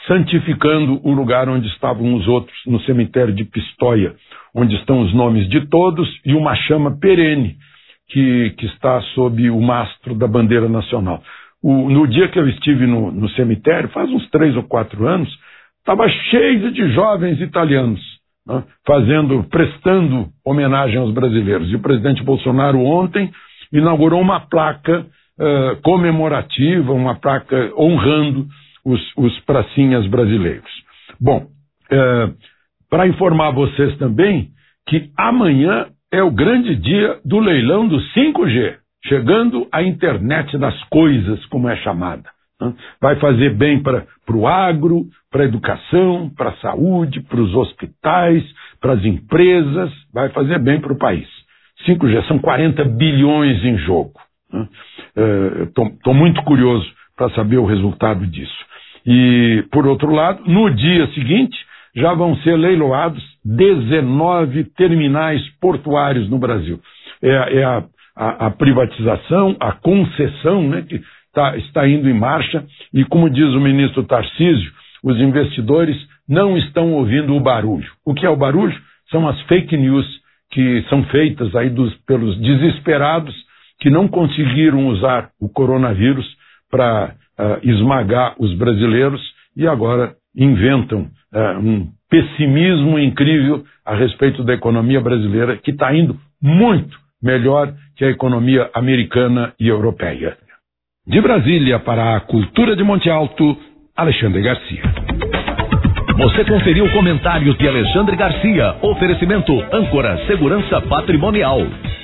O: santificando o lugar onde estavam os outros, no cemitério de Pistoia, onde estão os nomes de todos e uma chama perene que está sob o mastro da bandeira nacional. No dia que eu estive no cemitério, faz uns 3 ou 4 anos, estava cheio de jovens italianos, né, prestando homenagem aos brasileiros. E o presidente Bolsonaro ontem inaugurou uma placa comemorativa, uma placa honrando os pracinhas brasileiros. Bom, para informar vocês também que amanhã é o grande dia do leilão do 5G, chegando a internet das coisas, como é chamada. Né? Vai fazer bem para o agro, para a educação, para a saúde, para os hospitais, para as empresas, vai fazer bem para o país. 5G, são 40 bilhões em jogo. Estou muito curioso para saber o resultado disso. E, por outro lado, no dia seguinte, já vão ser leiloados 19 terminais portuários no Brasil. A privatização, a concessão, né, que está indo em marcha, e como diz o ministro Tarcísio, os investidores não estão ouvindo o barulho. O que é o barulho? São as fake news que são feitas aí pelos desesperados que não conseguiram usar o coronavírus para esmagar os brasileiros e agora inventam um pessimismo incrível a respeito da economia brasileira, que está indo muito melhor que a economia americana e europeia.
A: De Brasília para a Cultura de Monte Alto, Alexandre Garcia. Você conferiu comentários de Alexandre Garcia. Oferecimento Âncora Segurança Patrimonial.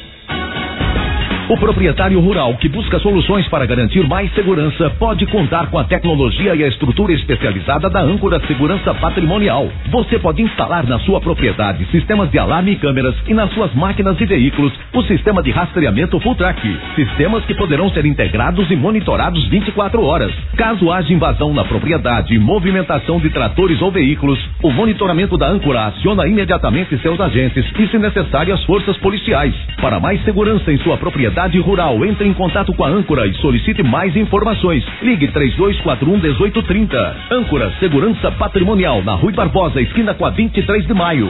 A: O proprietário rural que busca soluções para garantir mais segurança pode contar com a tecnologia e a estrutura especializada da Âncora Segurança Patrimonial. Você pode instalar na sua propriedade sistemas de alarme e câmeras e nas suas máquinas e veículos o sistema de rastreamento Full Track. Sistemas que poderão ser integrados e monitorados 24 horas. Caso haja invasão na propriedade e movimentação de tratores ou veículos, o monitoramento da Âncora aciona imediatamente seus agentes e, se necessário, as forças policiais. Para mais segurança em sua propriedade rural, entre em contato com a Âncora e solicite mais informações. Ligue 3241-1830. Âncora Segurança Patrimonial, na Rui Barbosa, esquina com a 23 de maio.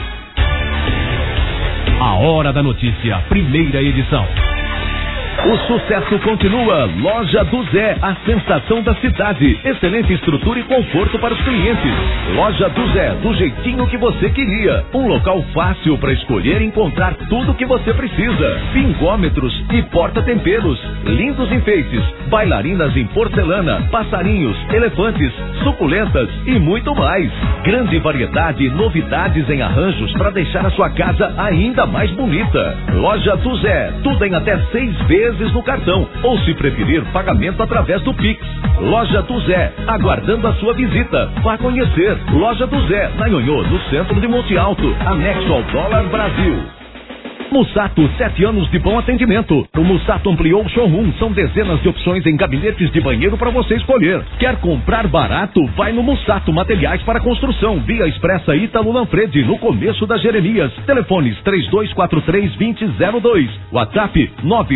A: A Hora da Notícia, primeira edição. O sucesso continua. Loja do Zé, a sensação da cidade. Excelente estrutura e conforto para os clientes. Loja do Zé, do jeitinho que você queria. Um local fácil para escolher e encontrar tudo o que você precisa. Pingômetros e porta-temperos. Lindos enfeites. Bailarinas em porcelana. Passarinhos, elefantes, suculentas e muito mais. Grande variedade e novidades em arranjos para deixar a sua casa ainda mais bonita. Loja do Zé, tudo em até 6 vezes no cartão, ou se preferir, pagamento através do Pix. Loja do Zé, aguardando a sua visita. Vá conhecer. Loja do Zé, na Nhonhô, no centro de Monte Alto, anexo ao Dólar Brasil. Mussato, 7 anos de bom atendimento. O Mussato ampliou o showroom. São dezenas de opções em gabinetes de banheiro para você escolher. Quer comprar barato? Vai no Mussato Materiais para Construção. Via Expressa Ítalo Lanfredi, no começo da Jeremias. Telefones 3243-2002. WhatsApp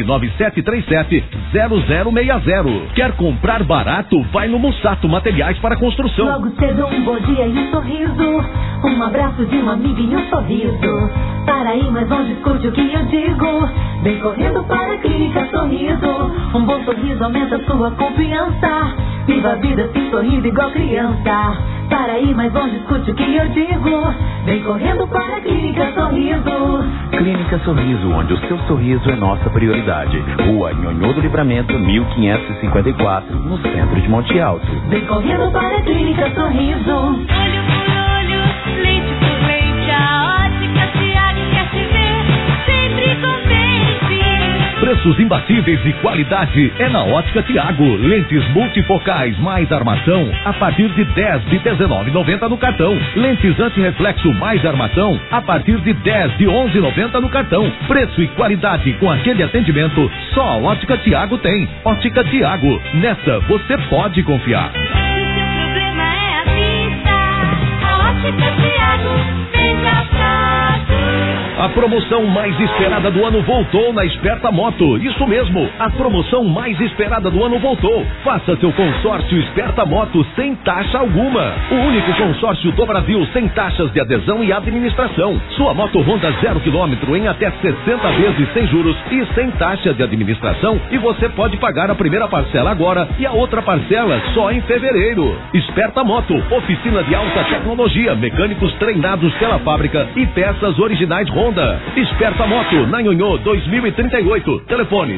A: 99737-0060. Quer comprar barato? Vai no Mussato Materiais para Construção.
K: Logo cedo um bom dia e um sorriso. Um abraço de um amigo e um sorriso. Para ir mais longe, escute o que eu digo. Vem correndo para a Clínica Sorriso. Um bom sorriso aumenta sua confiança. Viva a vida assim sorrindo igual criança. Para ir mais longe, escute o que eu digo. Vem correndo para a Clínica Sorriso.
L: Clínica Sorriso, onde o seu sorriso é nossa prioridade. Rua Nhonhô do Livramento, 1554, no centro de Monte Alto.
K: Vem correndo para a Clínica Sorriso.
I: Olho por olho, leite por leite, a ótica Tiago quer te ver sempre contente.
A: Preços imbatíveis e qualidade é na Ótica Tiago. Lentes multifocais mais armação a partir de 10 de R$19,90 no cartão. Lentes antirreflexo mais armação a partir de 10 de R$11,90 no cartão. Preço e qualidade com aquele atendimento só a Ótica Tiago tem. Ótica Tiago, nessa você pode confiar.
I: Se o seu problema é a vista, a Ótica Tiago vem pra cá.
A: A promoção mais esperada do ano voltou na Esperta Moto. Isso mesmo, a promoção mais esperada do ano voltou. Faça seu consórcio Esperta Moto sem taxa alguma. O único consórcio do Brasil sem taxas de adesão e administração. Sua moto Honda 0 km em até 60 vezes sem juros e sem taxa de administração. E você pode pagar a primeira parcela agora e a outra parcela só em fevereiro. Esperta Moto, oficina de alta tecnologia, mecânicos treinados pela fábrica e peças originais Honda. Esperta Moto, na Nhonhô 2038. Telefone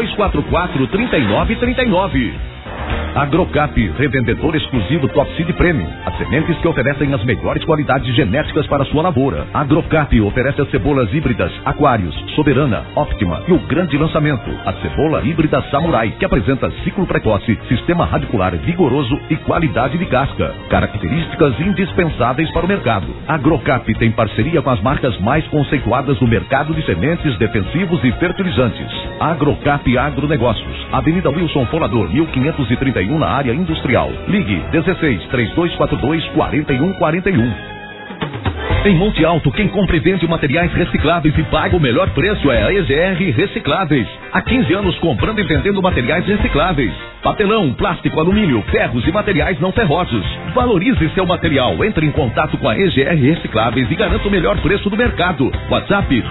A: 3244-3939. Agrocap, revendedor exclusivo Top Seed Premium. As sementes que oferecem as melhores qualidades genéticas para a sua lavoura. Agrocap oferece as cebolas híbridas Aquários, Soberana, Optima e o grande lançamento, a cebola híbrida Samurai, que apresenta ciclo precoce, sistema radicular vigoroso e qualidade de casca. Características indispensáveis para o mercado. Agrocap tem parceria com as marcas mais conceituadas do mercado de sementes, defensivos e fertilizantes. Agrocap Agronegócios, Avenida Wilson Folador, 1531 na área industrial. Ligue 16-3242-4141. Em Monte Alto, quem compra e vende materiais recicláveis e paga o melhor preço é a EGR Recicláveis. Há 15 anos comprando e vendendo materiais recicláveis. Papelão, plástico, alumínio, ferros e materiais não ferrosos. Valorize seu material. Entre em contato com a EGR Recicláveis e garanta o melhor preço do mercado. WhatsApp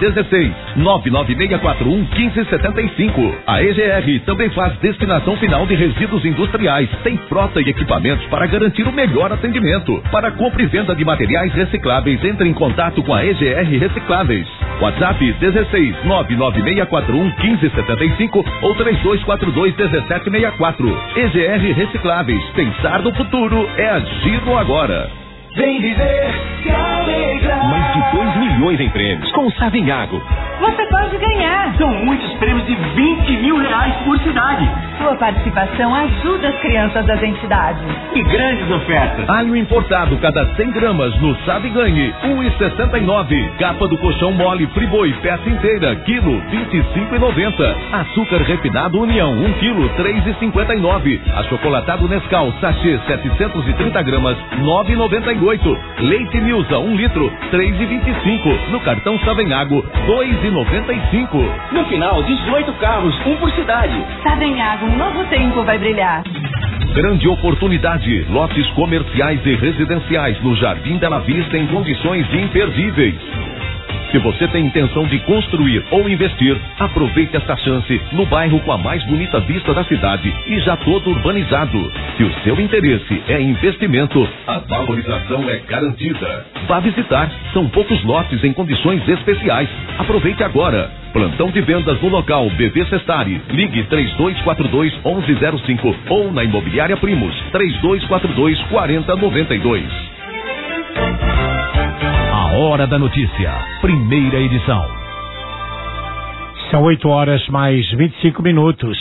A: 16-99641-1575. A EGR também faz destinação final de resíduos industriais. Tem frota e equipamentos para garantir o melhor atendimento. Para compra e venda de materiais recicláveis, entre em contato com a EGR Recicláveis. WhatsApp 16-99641-1575 ou 3242-1764. EGR Recicláveis. Pensar no futuro é agir no agora.
D: Vem viver, se alegrar.
A: Mais de 2 milhões em prêmios com o Savinhago.
M: Você pode ganhar.
G: São muitos prêmios de 20 mil reais por cidade.
M: Sua participação ajuda as crianças das entidades.
G: E grandes ofertas.
A: Alho importado, cada 100 gramas no Sabe Ganhe, 1,69. Capa do colchão mole Friboi, peça inteira, quilo, 25,90. Açúcar refinado União, 1 quilo, 3,59. Achocolatado Nescau, sachê, 730 gramas, 9,98. Leite Milza, 1 litro, 3,25. No cartão Savenhago, 2,95.
G: No final, 18 carros, um por cidade.
M: Savenhago, um novo tempo vai brilhar.
A: Grande oportunidade, lotes comerciais e residenciais no Jardim Bela Vista em condições imperdíveis. Se você tem intenção de construir ou investir, aproveite esta chance no bairro com a mais bonita vista da cidade e já todo urbanizado. Se o seu interesse é investimento, a valorização é garantida. Vá visitar, são poucos lotes em condições especiais. Aproveite agora. Plantão de vendas no local BV Cestari. Ligue 3242-1105 ou na Imobiliária Primos 3242-4092. A Hora da Notícia, primeira edição.
C: São 8 horas mais 25 minutos.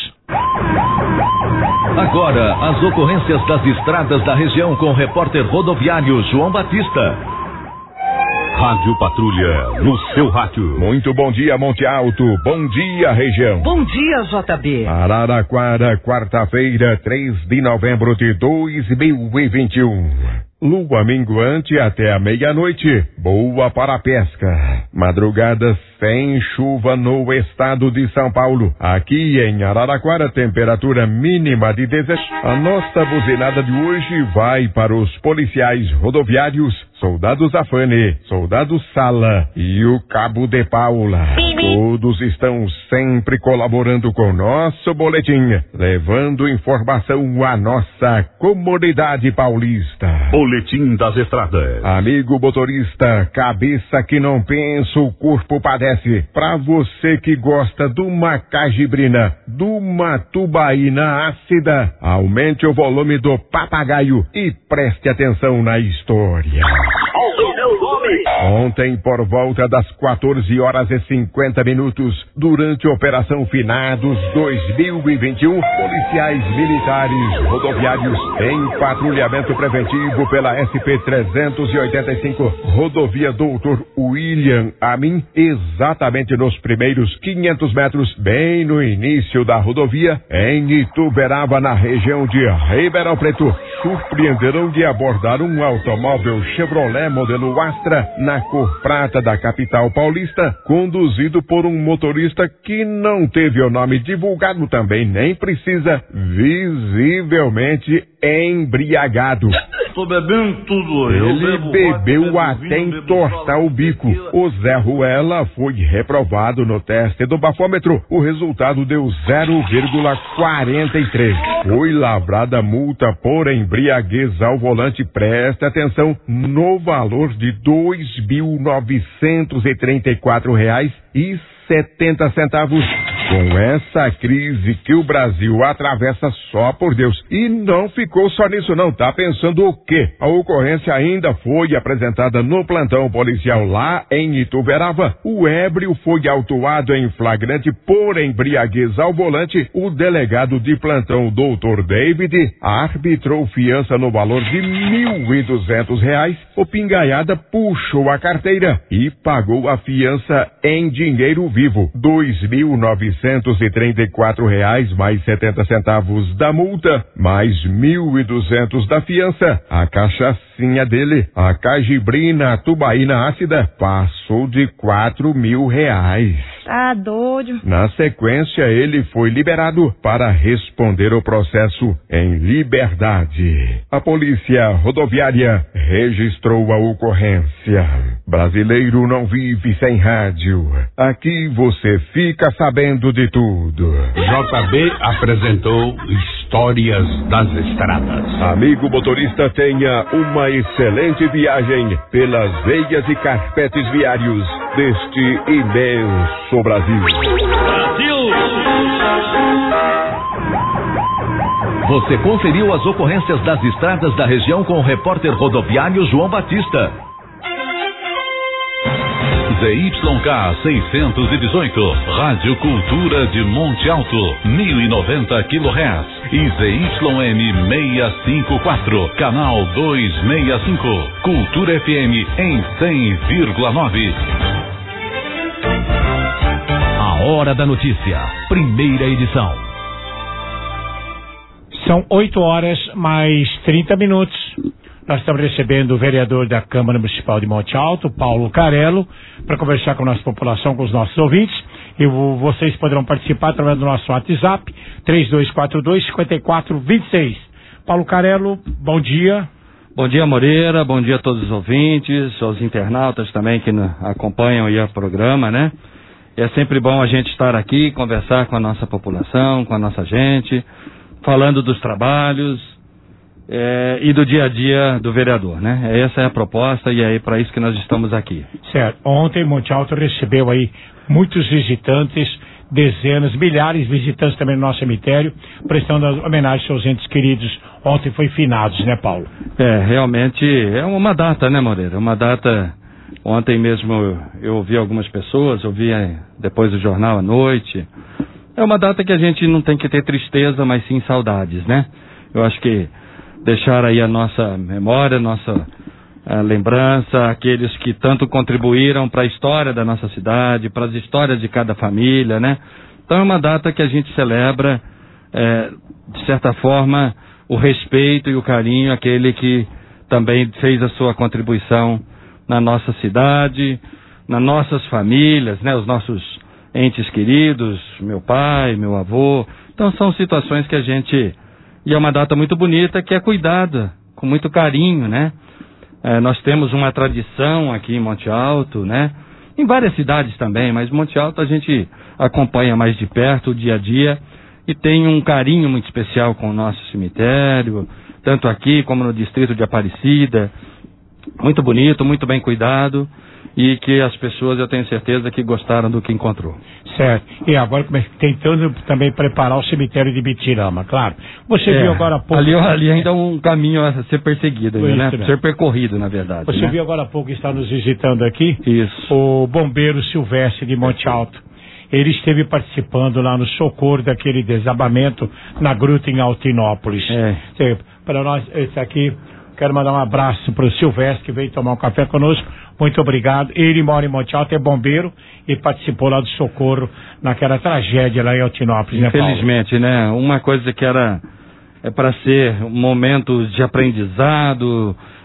A: Agora, as ocorrências das estradas da região com o repórter rodoviário João Batista.
F: Rádio Patrulha, no seu rádio.
P: Muito bom dia, Monte Alto. Bom dia, região.
Q: Bom dia, JB.
P: Araraquara, quarta-feira, 3 de novembro de 2021. Lua minguante até a meia-noite. Boa para a pesca. Madrugada sem chuva no estado de São Paulo. Aqui em Araraquara, temperatura mínima de 16. A nossa buzinada de hoje vai para os policiais rodoviários, Soldado Zafane, Soldado Sala e o Cabo de Paula. Todos estão sempre colaborando com o nosso boletim, levando informação à nossa comunidade paulista.
F: Boletim das Estradas.
P: Amigo motorista, cabeça que não pensa, o corpo padece. Pra você que gosta de uma cajibrina, de uma tubaína ácida, aumente o volume do papagaio e preste atenção na história. Ontem, por volta das 14h50, durante a Operação Finados 2021, policiais militares rodoviários em patrulhamento preventivo pela SP-385, rodovia Doutor William Amin, exatamente nos primeiros 500 metros, bem no início da rodovia, em Ituberaba, na região de Ribeirão Preto, surpreenderam de abordar um automóvel Chevrolet modelo Astra na cor prata da capital paulista, conduzido por um motorista que não teve o nome divulgado também, nem precisa, visivelmente embriagado.
Q: Tô bebendo tudo hoje.
P: Ele bebeu até entortar o bico. O Zé Ruela foi reprovado no teste do bafômetro. O resultado deu 0,43. Foi lavrada multa por embriaguez ao volante. Preste atenção, no valor de R$ 2.934,70. Com essa crise que o Brasil atravessa, só por Deus. E não ficou só nisso não, tá pensando o quê? A ocorrência ainda foi apresentada no plantão policial lá em Ituverava. O ébrio foi autuado em flagrante por embriaguez ao volante. O delegado de plantão, Dr. David, arbitrou fiança no valor de R$ 1.200. O pingaiada puxou a carteira e pagou a fiança em dinheiro vivo, R$ 2.934 mais 70 centavos da multa, mais 1.200 da fiança. A cachaçinha dele, a cajibrina tubaína ácida, passou de R$4.000.
R: Tá doido.
P: Na sequência, ele foi liberado para responder o processo em liberdade. A polícia rodoviária registrou a ocorrência. Brasileiro não vive sem rádio. Aqui você fica sabendo de tudo.
S: JB apresentou Histórias das Estradas.
P: Amigo motorista, tenha uma excelente viagem pelas veias e carpetes viários deste imenso Brasil.
A: Você conferiu as ocorrências das estradas da região com o repórter rodoviário João Batista.
F: ZYK 618, Rádio Cultura de Monte Alto, 1090 kHz. E ZYM 654, Canal 265, Cultura FM em 100,9.
A: A Hora da Notícia, primeira edição.
C: São 8h mais 30. Nós estamos recebendo o vereador da Câmara Municipal de Monte Alto, Paulo Carello, para conversar com a nossa população, com os nossos ouvintes. E vocês poderão participar através do nosso WhatsApp, 3242-5426. Paulo Carello, bom dia.
T: Bom dia, Moreira. Bom dia a todos os ouvintes, aos internautas também que acompanham aí o programa, né? É sempre bom a gente estar aqui, conversar com a nossa população, com a nossa gente, falando dos trabalhos e do dia a dia do vereador, né? Essa é a proposta e é para isso que nós estamos aqui.
C: Certo. Ontem Monte Alto recebeu aí muitos visitantes, dezenas, milhares de visitantes também no nosso cemitério, prestando homenagem aos seus entes queridos. Ontem foi finados, né, Paulo?
T: Realmente é uma data, né, Moreira? Uma data. Ontem mesmo eu ouvi algumas pessoas, ouvi depois do jornal à noite. É uma data que a gente não tem que ter tristeza, mas sim saudades, né? Eu acho que deixar aí a nossa memória, nossa lembrança, aqueles que tanto contribuíram para a história da nossa cidade, para as histórias de cada família, né? Então é uma data que a gente celebra, de certa forma, o respeito e o carinho àquele que também fez a sua contribuição na nossa cidade, nas nossas famílias, né? Os nossos entes queridos, meu pai, meu avô. Então são situações que a gente... E é uma data muito bonita que é cuidada com muito carinho, né? Nós temos uma tradição aqui em Monte Alto, né? Em várias cidades também, mas Monte Alto a gente acompanha mais de perto o dia a dia e tem um carinho muito especial com o nosso cemitério, tanto aqui como no distrito de Aparecida. Muito bonito, muito bem cuidado e que as pessoas, eu tenho certeza, que gostaram do que encontrou.
C: Certo. E agora tentando também preparar o cemitério de Bitirama, claro. Você viu agora há pouco...
T: Ali ainda é um caminho a ser perseguido, ainda, né? Ser percorrido, na verdade.
C: Você viu agora há pouco que está nos visitando aqui?
T: Isso.
C: O bombeiro Silvestre de Monte Alto. Ele esteve participando lá no socorro daquele desabamento na gruta em Altinópolis. Para nós, esse aqui... Quero mandar um abraço para o Silvestre, que veio tomar um café conosco. Muito obrigado. Ele mora em Monte Alto, é bombeiro e participou lá do socorro naquela tragédia lá em Altinópolis, né, Paulo?
T: Infelizmente, né? Uma coisa que era para ser um momento de aprendizado,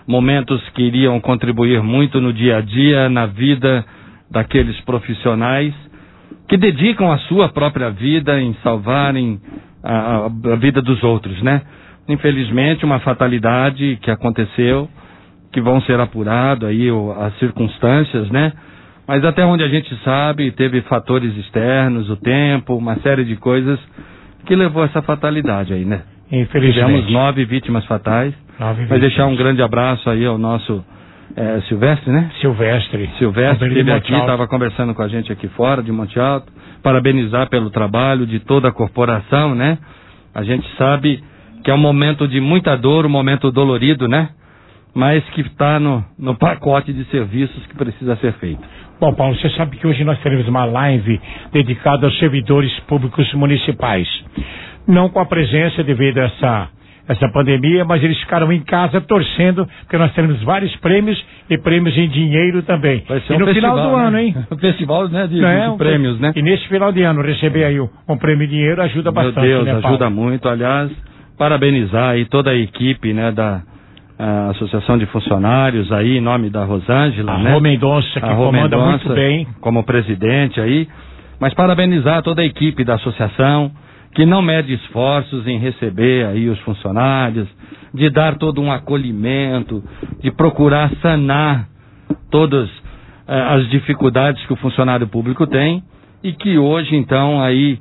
T: momentos que iriam contribuir muito no dia a dia, na vida daqueles profissionais que dedicam a sua própria vida em salvarem a vida dos outros, né? Infelizmente, uma fatalidade que aconteceu, que vão ser apuradas aí as circunstâncias, né? Mas até onde a gente sabe, teve fatores externos, o tempo, uma série de coisas que levou a essa fatalidade aí, né?
C: Infelizmente.
T: Tivemos 9 vítimas fatais. Vai deixar um grande abraço aí ao nosso Silvestre, né? Silvestre, esteve aqui, estava conversando com a gente aqui fora de Monte Alto. Parabenizar pelo trabalho de toda a corporação, né? A gente sabe que é um momento de muita dor, um momento dolorido, né? Mas que está no pacote de serviços que precisa ser feito.
C: Bom, Paulo, você sabe que hoje nós teremos uma live dedicada aos servidores públicos municipais. Não com a presença devido a essa pandemia, mas eles ficaram em casa torcendo, porque nós teremos vários prêmios e prêmios em dinheiro também.
T: Vai ser
C: e no final do ano, hein?
T: Um festival, né, de prêmios, né?
C: E nesse final de ano, receber aí um prêmio em dinheiro ajuda bastante,
T: Meu Deus,
C: né, Paulo?
T: ajuda muito. Aliás, parabenizar aí toda a equipe, né, da Associação de Funcionários aí, em nome da Rosângela, né?
C: Rô Mendonça, que comanda muito bem.
T: Como presidente aí. Mas parabenizar toda a equipe da associação, que não mede esforços em receber aí os funcionários, de dar todo um acolhimento, de procurar sanar todas as dificuldades que o funcionário público tem, e que hoje, então, aí,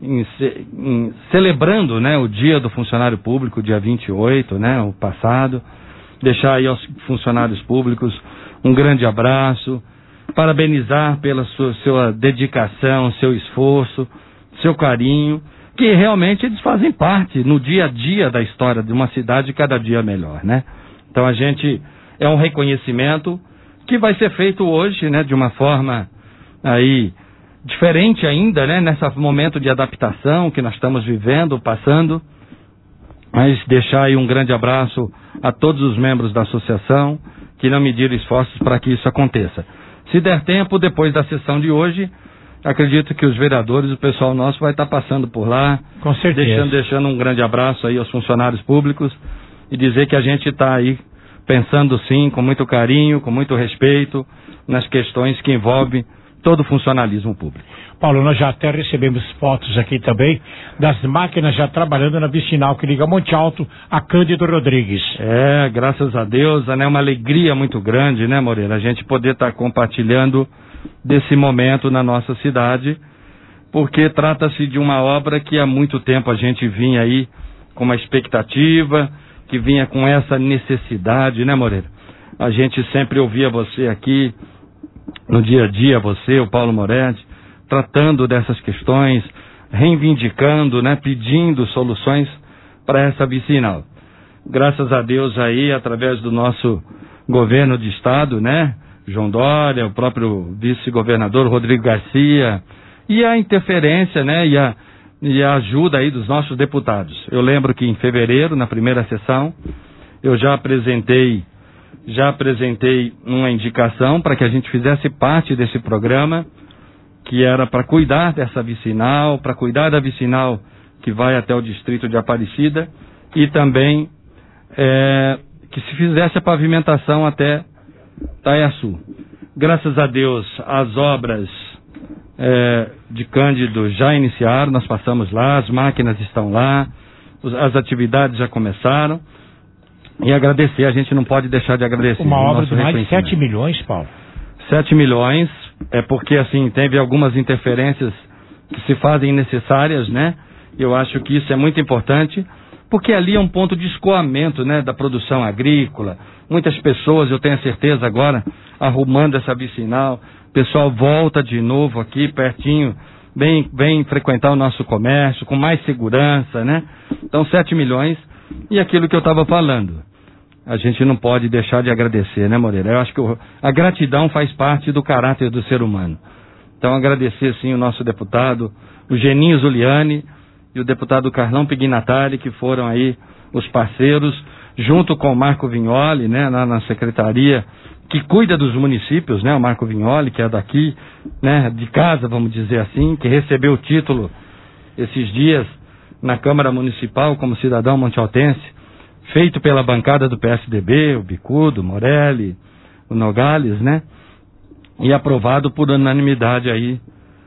T: celebrando, né, o dia do funcionário público, dia 28, né, o passado, deixar aí aos funcionários públicos um grande abraço, parabenizar pela sua dedicação, seu esforço, seu carinho, que realmente eles fazem parte no dia a dia da história de uma cidade cada dia melhor, né? Então a gente, é um reconhecimento que vai ser feito hoje, né, de uma forma aí diferente ainda, né, nesse momento de adaptação que nós estamos vivendo, passando, mas deixar aí um grande abraço a todos os membros da associação que não mediram esforços para que isso aconteça. Se der tempo, depois da sessão de hoje, acredito que os vereadores, o pessoal nosso vai estar passando por lá.
C: Com certeza.
T: Deixando um grande abraço aí aos funcionários públicos e dizer que a gente está aí pensando sim, com muito carinho, com muito respeito, nas questões que envolvem todo o funcionalismo público.
C: Paulo, nós já até recebemos fotos aqui também das máquinas já trabalhando na vicinal que liga Monte Alto a Cândido Rodrigues.
T: Graças a Deus, né, uma alegria muito grande, né, Moreira, a gente poder estar compartilhando desse momento na nossa cidade, porque trata-se de uma obra que há muito tempo a gente vinha aí com uma expectativa, que vinha com essa necessidade, né, Moreira? A gente sempre ouvia você aqui, no dia a dia, você, o Paulo Moretti, tratando dessas questões, reivindicando, né, pedindo soluções para essa vicinal. Graças a Deus aí, através do nosso governo de estado, né, João Dória, o próprio vice-governador Rodrigo Garcia, e a interferência, né, e a ajuda aí dos nossos deputados. Eu lembro que em fevereiro, na primeira sessão, eu já apresentei uma indicação para que a gente fizesse parte desse programa, que era para cuidar dessa vicinal, para cuidar da vicinal que vai até o distrito de Aparecida, e também que se fizesse a pavimentação até Taiaçu. Graças a Deus, as obras de Cândido já iniciaram, nós passamos lá, as máquinas estão lá, as atividades já começaram, e agradecer, a gente não pode deixar de agradecer.
C: Uma obra de mais de 7 milhões, Paulo.
T: 7 milhões, porque assim, teve algumas interferências que se fazem necessárias, né? Eu acho que isso é muito importante, porque ali é um ponto de escoamento, né, da produção agrícola. Muitas pessoas, eu tenho certeza agora, arrumando essa vicinal, o pessoal volta de novo aqui pertinho, vem frequentar o nosso comércio com mais segurança, né? Então 7 milhões, e aquilo que eu estava falando, a gente não pode deixar de agradecer, né, Moreira? Eu acho que a gratidão faz parte do caráter do ser humano. Então agradecer sim o nosso deputado, o Geninho Zuliani, e o deputado Carlão Pignatari, que foram aí os parceiros, junto com o Marco Vignoli, né, na secretaria que cuida dos municípios, né, o Marco Vignoli, que é daqui, né, de casa, vamos dizer assim, que recebeu o título esses dias na Câmara Municipal como cidadão montealtense, feito pela bancada do PSDB, o Bicudo, o Morelli, o Nogales, né? E aprovado por unanimidade aí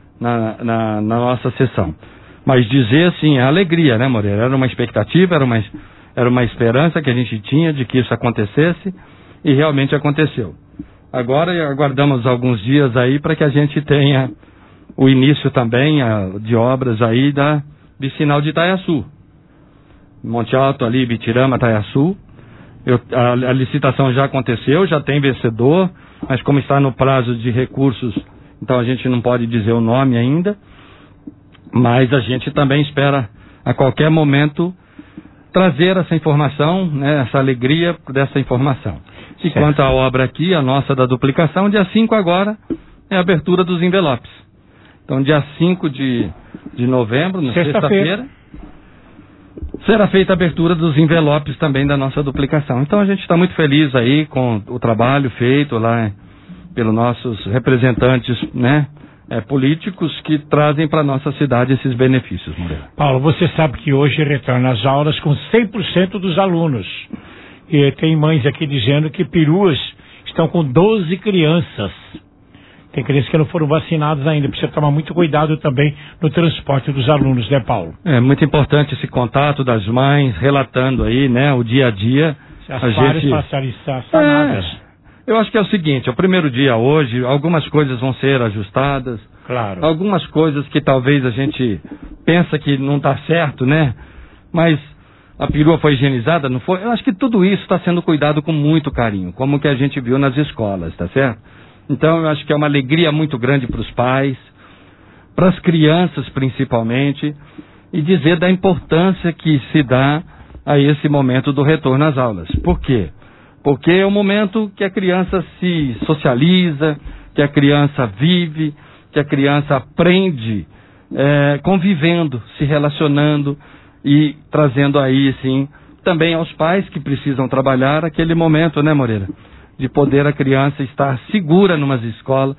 T: na nossa sessão. Mas dizer assim, a alegria, né, Moreira? Era uma expectativa, era uma esperança que a gente tinha de que isso acontecesse e realmente aconteceu. Agora aguardamos alguns dias aí para que a gente tenha o início também de obras aí da vicinal de Itaiaçu. Monte Alto ali, Bitirama, Itaiaçu. A licitação já aconteceu, já tem vencedor, mas como está no prazo de recursos, então a gente não pode dizer o nome ainda, mas a gente também espera a qualquer momento trazer essa informação, né, essa alegria dessa informação. E quanto à obra aqui, a nossa da duplicação, dia 5 agora é a abertura dos envelopes. Então dia 5 de novembro, na sexta-feira, será feita a abertura dos envelopes também da nossa duplicação. Então a gente está muito feliz aí com o trabalho feito lá pelos nossos representantes, né, políticos que trazem para a nossa cidade esses benefícios, Moreira.
C: Paulo, você sabe que hoje retorna às aulas com 100% dos alunos. E tem mães aqui dizendo que peruas estão com 12 crianças. Tem crianças que não foram vacinadas ainda. Precisa tomar muito cuidado também no transporte dos alunos, né, Paulo? É muito importante esse contato das mães, relatando aí, né, o dia a dia. Se as pares passarem sanadas. Eu acho que é o seguinte, o primeiro dia hoje, algumas coisas vão ser ajustadas. Claro. Algumas coisas que talvez a gente pensa que não está certo, né? Mas a perua foi higienizada, não foi? Eu acho que tudo isso está sendo cuidado com muito carinho, como que a gente viu nas escolas, tá certo? Então eu acho que é uma alegria muito grande para os pais, para as crianças principalmente, e dizer da importância que se dá a esse momento do retorno às aulas. Por quê? Porque é o momento que a criança se socializa, que a criança vive, que a criança aprende convivendo, se relacionando e trazendo aí, sim, também aos pais que precisam trabalhar aquele momento, né, Moreira? De poder a criança estar segura nas escolas.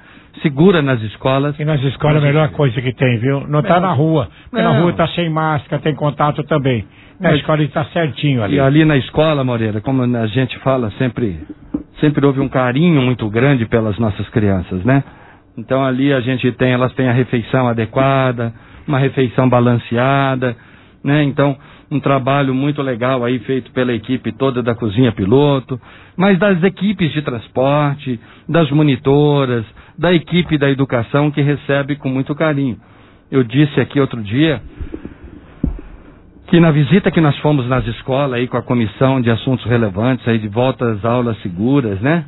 C: E nas escolas é a melhor coisa que tem, viu? Não está na rua, porque na rua está sem máscara, tem contato também. Na escola está certinho ali. E ali na escola, Moreira, como a gente fala, sempre houve um carinho muito grande pelas nossas crianças, né? Então ali elas têm a refeição adequada, uma refeição balanceada, né? Então, um trabalho muito legal aí feito pela equipe toda da Cozinha Piloto, mas das equipes de transporte, das monitoras, da equipe da educação que recebe com muito carinho. Eu disse aqui outro dia que na visita que nós fomos nas escolas aí com a comissão de assuntos relevantes aí de volta às aulas seguras, né?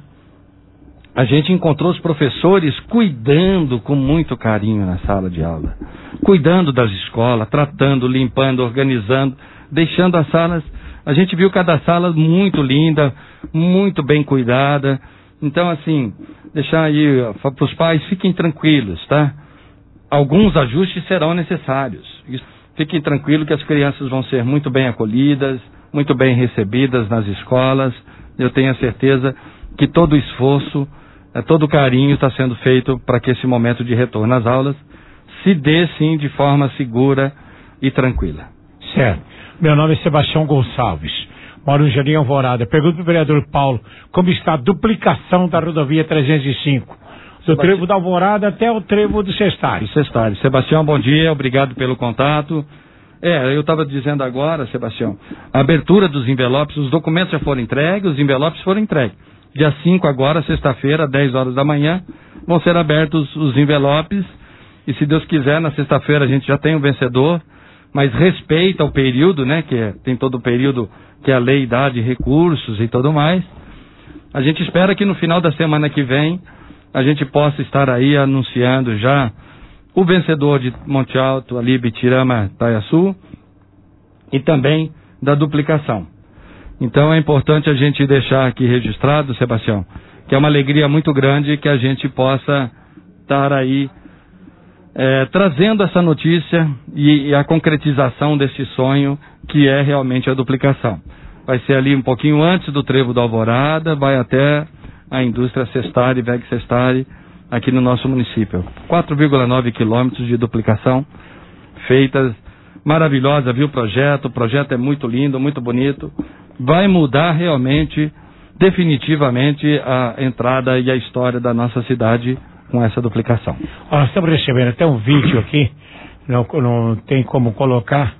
C: A gente encontrou os professores cuidando com muito carinho na sala de aula, cuidando das escolas, tratando, limpando, organizando, deixando as salas. A gente viu cada sala muito linda, muito bem cuidada. Então, assim, deixar aí para os pais, fiquem tranquilos, tá? Alguns ajustes serão necessários. Fiquem tranquilos que as crianças vão ser muito bem acolhidas, muito bem recebidas nas escolas. Eu tenho a certeza que todo o esforço, todo o carinho está sendo feito para que esse momento de retorno às aulas se dê, sim, de forma segura e tranquila. Certo. Meu nome é Sebastião Gonçalves. Moro em Jardim Alvorada. Pergunto para o vereador Paulo como está a duplicação da rodovia 305. Do trevo da Alvorada até o trevo do Sestário. Sebastião, bom dia, obrigado pelo contato. Eu estava dizendo agora, Sebastião, a abertura dos envelopes, os documentos já foram entregues, os envelopes foram entregues. Dia 5 agora, sexta-feira, 10 horas da manhã, vão ser abertos os envelopes e se Deus quiser, na sexta-feira a gente já tem um vencedor, mas respeita o período, né, tem todo o período que a lei dá de recursos e tudo mais. A gente espera que no final da semana que vem a gente possa estar aí anunciando já o vencedor de Monte Alto, ali Bitirama, Itaiaçu, e também da duplicação. Então é importante a gente deixar aqui registrado, Sebastião, que é uma alegria muito grande que a gente possa estar aí trazendo essa notícia e a concretização desse sonho que é realmente a duplicação. Vai ser ali um pouquinho antes do trevo da Alvorada, vai até a indústria Sestari, VEG Sestari, aqui no nosso município. 4,9 quilômetros de duplicação feitas, maravilhosa, viu o projeto é muito lindo, muito bonito,
T: vai mudar realmente, definitivamente, a entrada e a história da nossa cidade com essa duplicação.
C: Nós estamos recebendo até um vídeo aqui, não tem como colocar,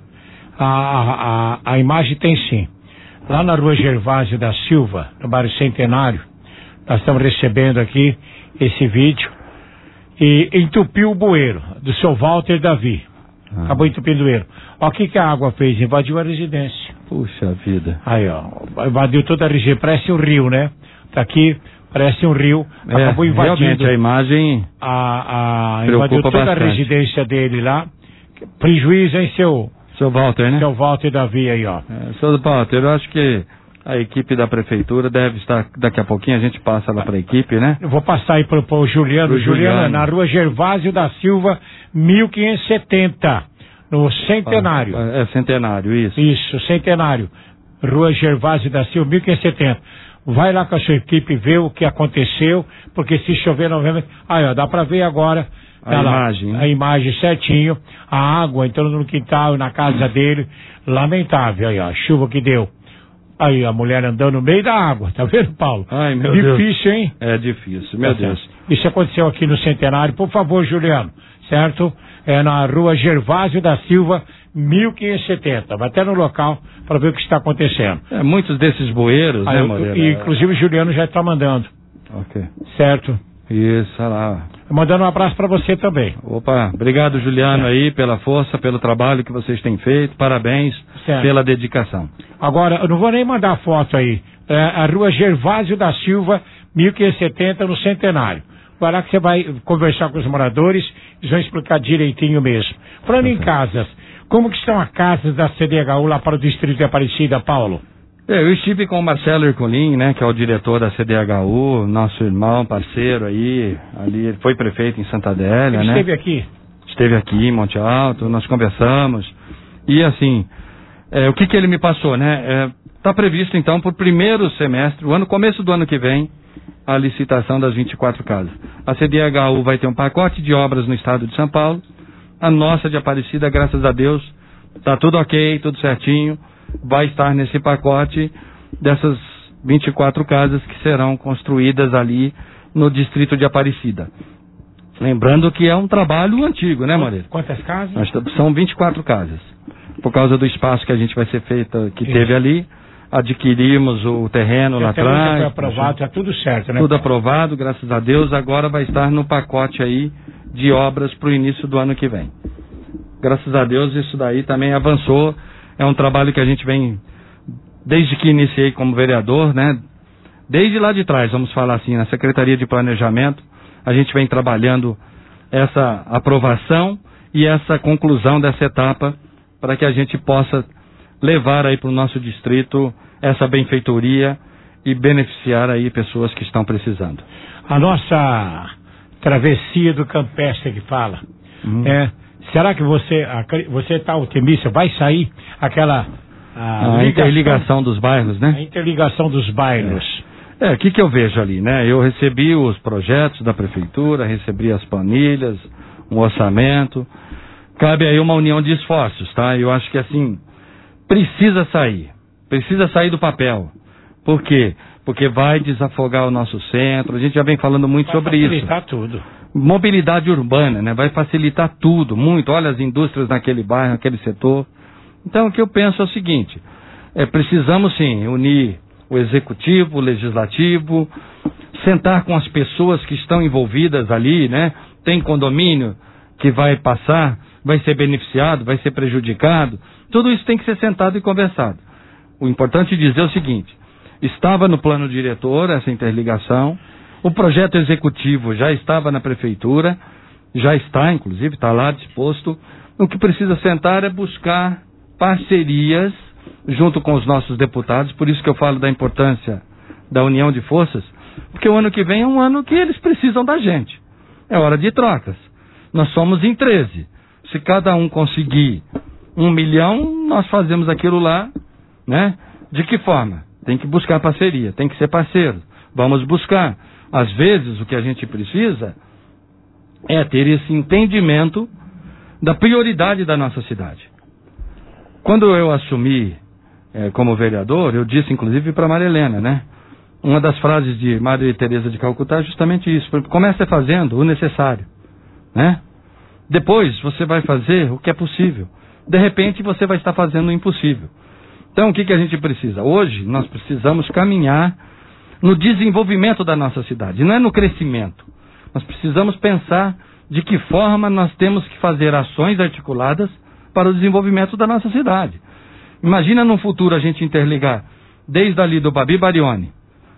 C: a imagem tem sim. Lá na rua Gervásio da Silva, no bairro Centenário, nós estamos recebendo aqui esse vídeo, e entupiu o bueiro, do seu Walter Davi. Acabou entupindo o bueiro. Olha o que a água fez, invadiu a residência.
T: Puxa vida.
C: Aí, ó, invadiu toda a região, parece um rio, né? Tá aqui, parece um rio, acabou invadindo.
T: Realmente, a imagem
C: invadiu toda
T: bastante.
C: a residência dele lá. Prejuízo, hein, seu
T: Walter, né?
C: Seu Walter Davi aí, ó.
T: Seu Walter, eu acho que a equipe da prefeitura deve estar, daqui a pouquinho a gente passa lá para a equipe, né?
C: Eu vou passar aí pro Juliano. Juliano, na rua Gervásio da Silva, 1570, no Centenário.
T: Centenário, isso.
C: Isso, Centenário. Rua Gervásio da Silva, 1570. Vai lá com a sua equipe ver o que aconteceu, porque se chover novamente... Aí, ó, dá para ver agora... A imagem certinho, a água entrando no quintal, na casa dele, lamentável, aí ó, a chuva que deu. Aí a mulher andando no meio da água, tá vendo, Paulo?
T: Ai, meu Deus.
C: Difícil, hein?
T: É difícil, meu Deus.
C: Isso aconteceu aqui no Centenário, por favor, Juliano, certo? É na rua Gervásio da Silva, 1570. Vai até no local para ver o que está acontecendo.
T: Muitos desses bueiros, né, Moreira?
C: Inclusive o Juliano já está mandando.
T: Ok.
C: Certo?
T: Isso, olha lá.
C: Mandando um abraço para você também.
T: Opa, obrigado, Juliano, aí, pela força, pelo trabalho que vocês têm feito. Parabéns pela dedicação.
C: Agora, eu não vou nem mandar foto aí. É a rua Gervásio da Silva, 1570, no Centenário. Vai lá que você vai conversar com os moradores, eles vão explicar direitinho mesmo. Falando em casas, como que estão as casas da CDHU lá para o distrito de Aparecida, Paulo?
T: Eu estive com o Marcelo Herculin, né, que é o diretor da CDHU, nosso irmão, parceiro aí, ali, ele foi prefeito em Santa Adélia,
C: ele
T: né?
C: Esteve aqui?
T: Esteve aqui em Monte Alto, nós conversamos, e assim, o que ele me passou, né? Está previsto então para o primeiro semestre, começo do ano que vem, a licitação das 24 casas. A CDHU vai ter um pacote de obras no estado de São Paulo, a nossa de Aparecida, graças a Deus, está tudo ok, tudo certinho, vai estar nesse pacote dessas 24 casas que serão construídas ali no distrito de Aparecida. Lembrando que é um trabalho antigo, né, Moreira?
C: Quantas casas?
T: São 24 casas. Por causa do espaço que a gente vai ser feito, que teve ali, adquirimos o terreno lá atrás.
C: Foi aprovado, está tudo certo, né?
T: Tudo aprovado, graças a Deus. Agora vai estar no pacote aí de obras para o início do ano que vem. Graças a Deus isso daí também avançou. É um trabalho que a gente vem, desde que iniciei como vereador, né? Desde lá de trás, vamos falar assim, na Secretaria de Planejamento, a gente vem trabalhando essa aprovação e essa conclusão dessa etapa para que a gente possa levar aí para o nosso distrito essa benfeitoria e beneficiar aí pessoas que estão precisando.
C: A nossa travessia do campestre que fala, será que você está otimista? Vai sair aquela...
T: A interligação dos bairros, né?
C: A interligação dos bairros.
T: O que eu vejo ali, né? Eu recebi os projetos da prefeitura, recebi as planilhas, um orçamento. Cabe aí uma união de esforços, tá? Eu acho que assim, precisa sair do papel. Por quê? Porque vai desafogar o nosso centro, a gente já vem falando muito sobre isso. Vai
C: facilitar tudo.
T: Mobilidade urbana, né? Vai facilitar tudo, muito. Olha as indústrias naquele bairro, naquele setor. Então, o que eu penso é o seguinte, precisamos sim unir o executivo, o legislativo, sentar com as pessoas que estão envolvidas ali, né? Tem condomínio que vai passar, vai ser beneficiado, vai ser prejudicado. Tudo isso tem que ser sentado e conversado. O importante é dizer o seguinte, estava no plano diretor essa interligação, o projeto executivo já estava na prefeitura, já está, inclusive, está lá disposto. O que precisa sentar é buscar parcerias junto com os nossos deputados, por isso que eu falo da importância da união de forças, porque o ano que vem é um ano que eles precisam da gente. É hora de trocas. Nós somos em 13. Se cada um conseguir 1 milhão, nós fazemos aquilo lá, né? De que forma? Tem que buscar parceria, tem que ser parceiro. Vamos buscar. Às vezes, o que a gente precisa é ter esse entendimento da prioridade da nossa cidade. Quando eu assumi como vereador, eu disse inclusive para Maria Helena, né? Uma das frases de Maria Teresa de Calcutá é justamente isso. Comece fazendo o necessário, né? Depois você vai fazer o que é possível. De repente você vai estar fazendo o impossível. Então o que a gente precisa? Hoje nós precisamos caminhar no desenvolvimento da nossa cidade, não é no crescimento. Nós precisamos pensar de que forma nós temos que fazer ações articuladas para o desenvolvimento da nossa cidade. Imagina no futuro a gente interligar desde ali do Babi Barione,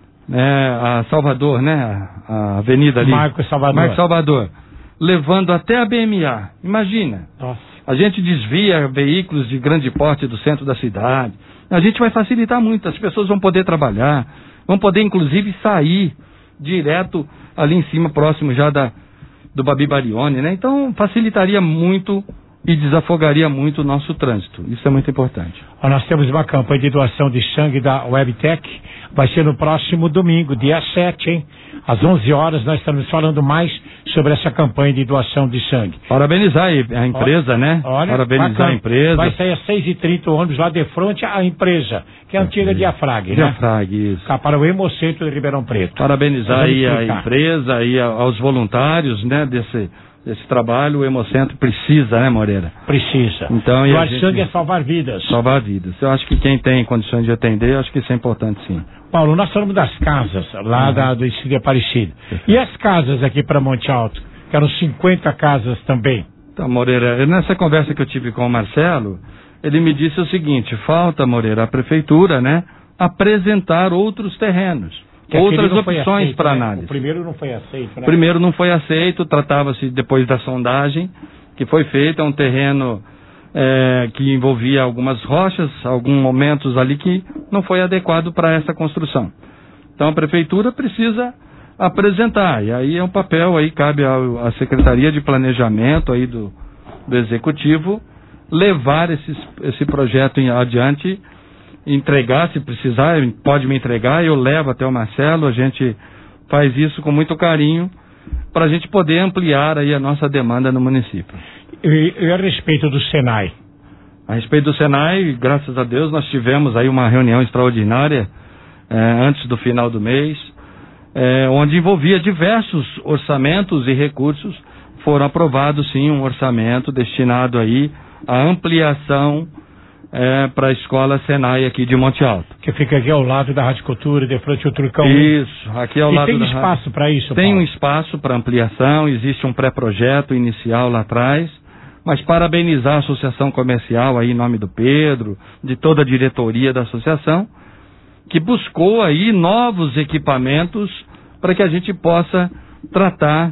T: a Salvador, né? A avenida ali.
C: Marco Salvador.
T: Levando até a BMA. Imagina.
C: Nossa.
T: A gente desvia veículos de grande porte do centro da cidade. A gente vai facilitar muito. As pessoas vão poder trabalhar. Vão poder, inclusive, sair direto ali em cima, próximo já do Babi Barione, né? Então, facilitaria muito e desafogaria muito o nosso trânsito. Isso é muito importante.
C: Nós temos uma campanha de doação de sangue da Webtec. Vai ser no próximo domingo, dia 7, hein? Às 11 horas nós estamos falando mais sobre essa campanha de doação de sangue.
T: Parabenizar a empresa, né?
C: Olha,
T: parabenizar
C: bacana.
T: a empresa.
C: Vai sair às 6h30 o ônibus lá de frente à empresa, que é a antiga Diafrag, né?
T: Diafrag, isso.
C: Para o Hemocentro de Ribeirão Preto.
T: Parabenizar aí a empresa e aos voluntários, né, desse trabalho. O Hemocentro precisa, né, Moreira?
C: Precisa.
T: Então,
C: doar sangue é salvar vidas.
T: Salvar vidas. Eu acho que quem tem condições de atender, eu acho que isso é importante, sim.
C: Paulo, nós falamos das casas lá do Distrito Aparecido. E as casas aqui para Monte Alto? Que eram 50 casas também.
T: Então, Moreira, nessa conversa que eu tive com o Marcelo, ele me disse o seguinte: falta, Moreira, a prefeitura, né, apresentar outros terrenos. Outras opções para análise.
C: O primeiro não foi aceito, né?
T: O primeiro não foi aceito, tratava-se depois da sondagem que foi feita, um terreno que envolvia algumas rochas, alguns momentos ali que não foi adequado para essa construção. Então a prefeitura precisa apresentar, e aí é um papel, aí cabe à Secretaria de Planejamento aí do Executivo levar esse projeto adiante, entregar, se precisar, pode me entregar, eu levo até o Marcelo, a gente faz isso com muito carinho para a gente poder ampliar aí a nossa demanda no município.
C: E a respeito do Senai?
T: A respeito do Senai, graças a Deus, nós tivemos aí uma reunião extraordinária antes do final do mês, onde envolvia diversos orçamentos e recursos. Foram aprovados, sim, um orçamento destinado aí à ampliação para a escola Senai aqui de Monte Alto.
C: Que fica aqui ao lado da Rádio Cultura, de frente ao Turcão.
T: Isso, aqui ao lado da
C: tem espaço para isso,
T: Tem
C: Paulo?
T: um espaço para ampliação, existe um pré-projeto inicial lá atrás, mas parabenizar a Associação Comercial aí em nome do Pedro, de toda a diretoria da associação, que buscou aí novos equipamentos para que a gente possa tratar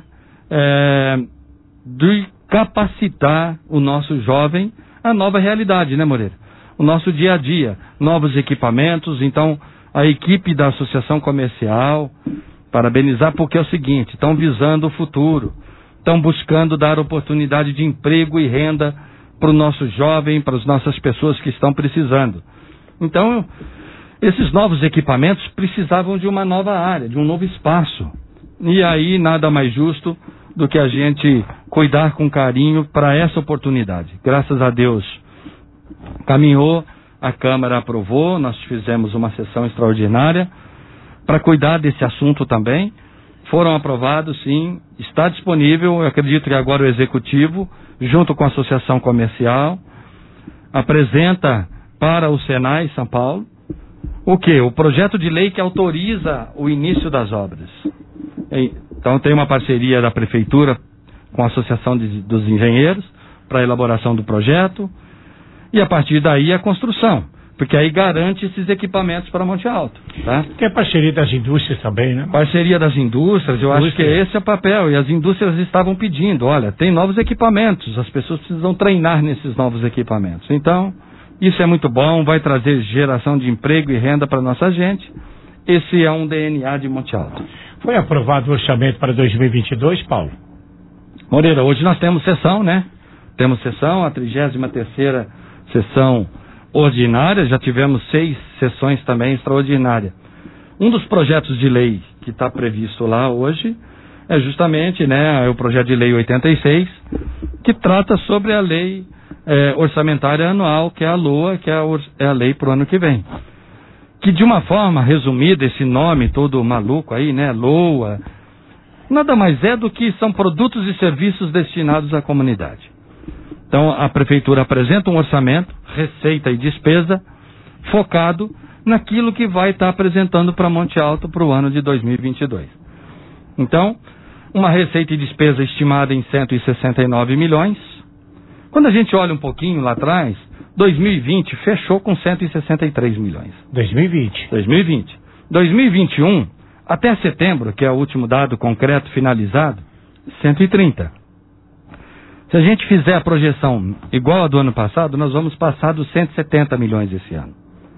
T: de capacitar o nosso jovem à nova realidade, né, Moreira? O nosso dia a dia, novos equipamentos. Então a equipe da Associação Comercial, parabenizar, porque é o seguinte: estão visando o futuro, estão buscando dar oportunidade de emprego e renda para o nosso jovem, para as nossas pessoas que estão precisando. Então, esses novos equipamentos precisavam de uma nova área, de um novo espaço. E aí nada mais justo do que a gente cuidar com carinho para essa oportunidade. Graças a Deus caminhou, a Câmara aprovou, nós fizemos uma sessão extraordinária para cuidar desse assunto também. Foram aprovados, sim, está disponível. Eu acredito que agora o Executivo, junto com a Associação Comercial, apresenta para o Senai São Paulo o quê? O projeto de lei que autoriza o início das obras. Então tem uma parceria da Prefeitura com a Associação dos Engenheiros para a elaboração do projeto, e a partir daí a construção, porque aí garante esses equipamentos para Monte Alto. Tá?
C: Tem a parceria das indústrias também, né?
T: Parceria das indústrias, eu acho que esse é o papel, e as indústrias estavam pedindo, olha, tem novos equipamentos, as pessoas precisam treinar nesses novos equipamentos. Então, isso é muito bom, vai trazer geração de emprego e renda para nossa gente. Esse é um DNA de Monte Alto.
C: Foi aprovado o orçamento para 2022, Paulo?
T: Moreira, hoje nós temos sessão, né? Temos sessão, a 33ª sessão ordinária, já tivemos 6 sessões também extraordinárias. Um dos projetos de lei que está previsto lá hoje é justamente, né, o projeto de lei 86, que trata sobre a lei orçamentária anual, que é a LOA, que é a lei para o ano que vem. Que de uma forma resumida, esse nome todo maluco aí, né, LOA, nada mais é do que são produtos e serviços destinados à comunidade. Então a prefeitura apresenta um orçamento, receita e despesa, focado naquilo que vai estar apresentando para Monte Alto para o ano de 2022. Então, uma receita e despesa estimada em 169 milhões. Quando a gente olha um pouquinho lá atrás, 2020 fechou com 163 milhões.
C: 2020.
T: 2021, até setembro, que é o último dado concreto finalizado, 130. Se a gente fizer a projeção igual a do ano passado, nós vamos passar dos 170 milhões esse ano.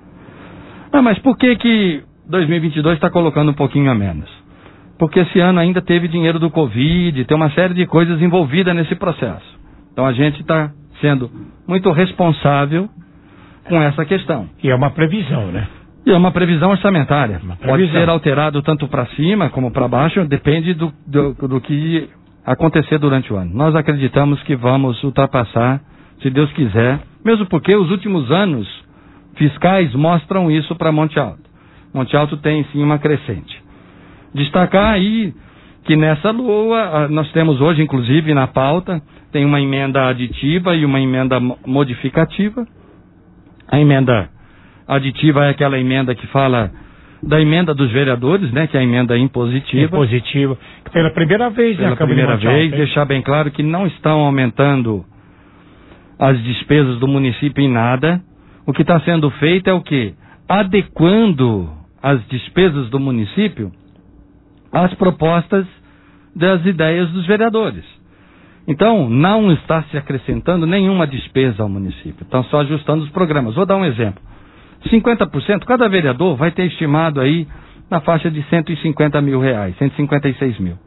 T: Mas por que 2022 está colocando um pouquinho a menos? Porque esse ano ainda teve dinheiro do Covid, tem uma série de coisas envolvidas nesse processo. Então a gente está sendo muito responsável com essa questão.
C: E é uma previsão, né?
T: E é uma previsão orçamentária. Pode ser alterado tanto para cima como para baixo, depende do que acontecer durante o ano. Nós acreditamos que vamos ultrapassar, se Deus quiser, mesmo porque os últimos anos fiscais mostram isso para Monte Alto. Monte Alto tem sim uma crescente. Destacar aí que nessa LOA, nós temos hoje, inclusive, na pauta, tem uma emenda aditiva e uma emenda modificativa. A emenda aditiva é aquela emenda que fala da emenda dos vereadores, né, que é a emenda impositiva.
C: Impositiva, que pela primeira vez,
T: pela primeira vez, deixar bem claro que não estão aumentando as despesas do município em nada. O que está sendo feito é o quê? Adequando as despesas do município às propostas das ideias dos vereadores. Então, não está se acrescentando nenhuma despesa ao município. Estão só ajustando os programas. Vou dar um exemplo. 50%, cada vereador vai ter estimado aí na faixa de 150 mil reais, 156 mil.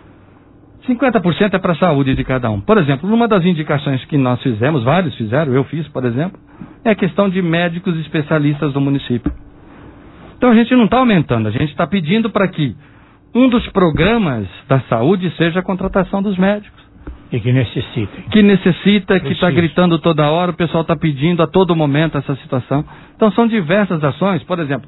T: 50% é para a saúde de cada um. Por exemplo, numa das indicações que nós fizemos, vários fizeram, eu fiz, por exemplo, é a questão de médicos especialistas do município. Então a gente não está aumentando, a gente está pedindo para que um dos programas da saúde seja a contratação dos médicos.
C: E que necessitem.
T: Que necessita, que está gritando toda hora, o pessoal está pedindo a todo momento essa situação. Então são diversas ações, por exemplo,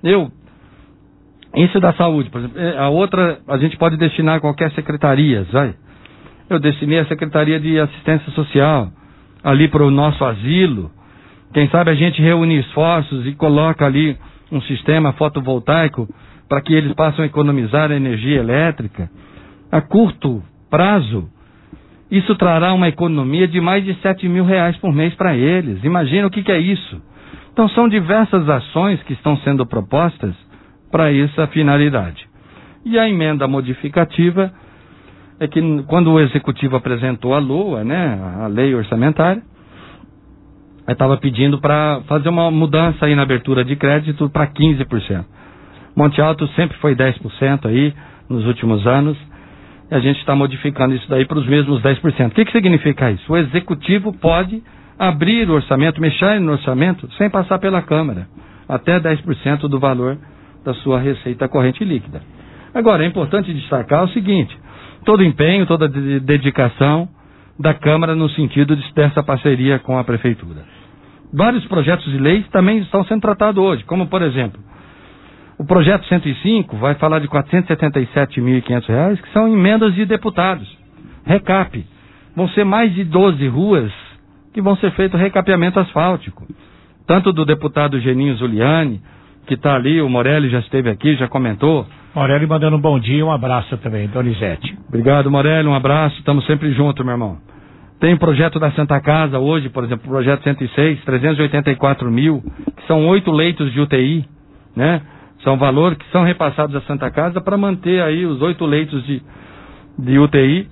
T: isso da saúde, por exemplo, a outra a gente pode destinar a qualquer secretaria, vai. Eu destinei a Secretaria de Assistência Social, ali para o nosso asilo. Quem sabe a gente reúne esforços e coloca ali um sistema fotovoltaico para que eles possam economizar energia elétrica. A curto prazo, isso trará uma economia de mais de 7 mil reais por mês para eles. Imagina o que é isso. Então são diversas ações que estão sendo propostas para essa finalidade. E a emenda modificativa é que quando o Executivo apresentou a LOA, né, a lei orçamentária, estava pedindo para fazer uma mudança aí na abertura de crédito para 15%. Monte Alto sempre foi 10% aí nos últimos anos, e a gente está modificando isso daí para os mesmos 10%. O que significa isso? O Executivo pode abrir o orçamento, mexer no orçamento, sem passar pela Câmara, até 10% do valor da sua receita corrente líquida. Agora, é importante destacar o seguinte, todo empenho, toda dedicação da Câmara no sentido dessa parceria com a Prefeitura. Vários projetos de leis também estão sendo tratados hoje, como, por exemplo, o projeto 105 vai falar de R$ 477.500, que são emendas de deputados, recap. Vão ser mais de 12 ruas que vão ser feito recapeamento asfáltico. Tanto do deputado Geninho Zuliani, que está ali, o Morelli já esteve aqui, já comentou.
C: Morelli mandando um bom dia e um abraço também, Donizete.
T: Obrigado, Morelli, um abraço, estamos sempre juntos, meu irmão. Tem o projeto da Santa Casa hoje, por exemplo, o projeto 106, 384 mil, que são 8 leitos de UTI, né? São valores que são repassados à Santa Casa para manter aí os 8 leitos de UTI.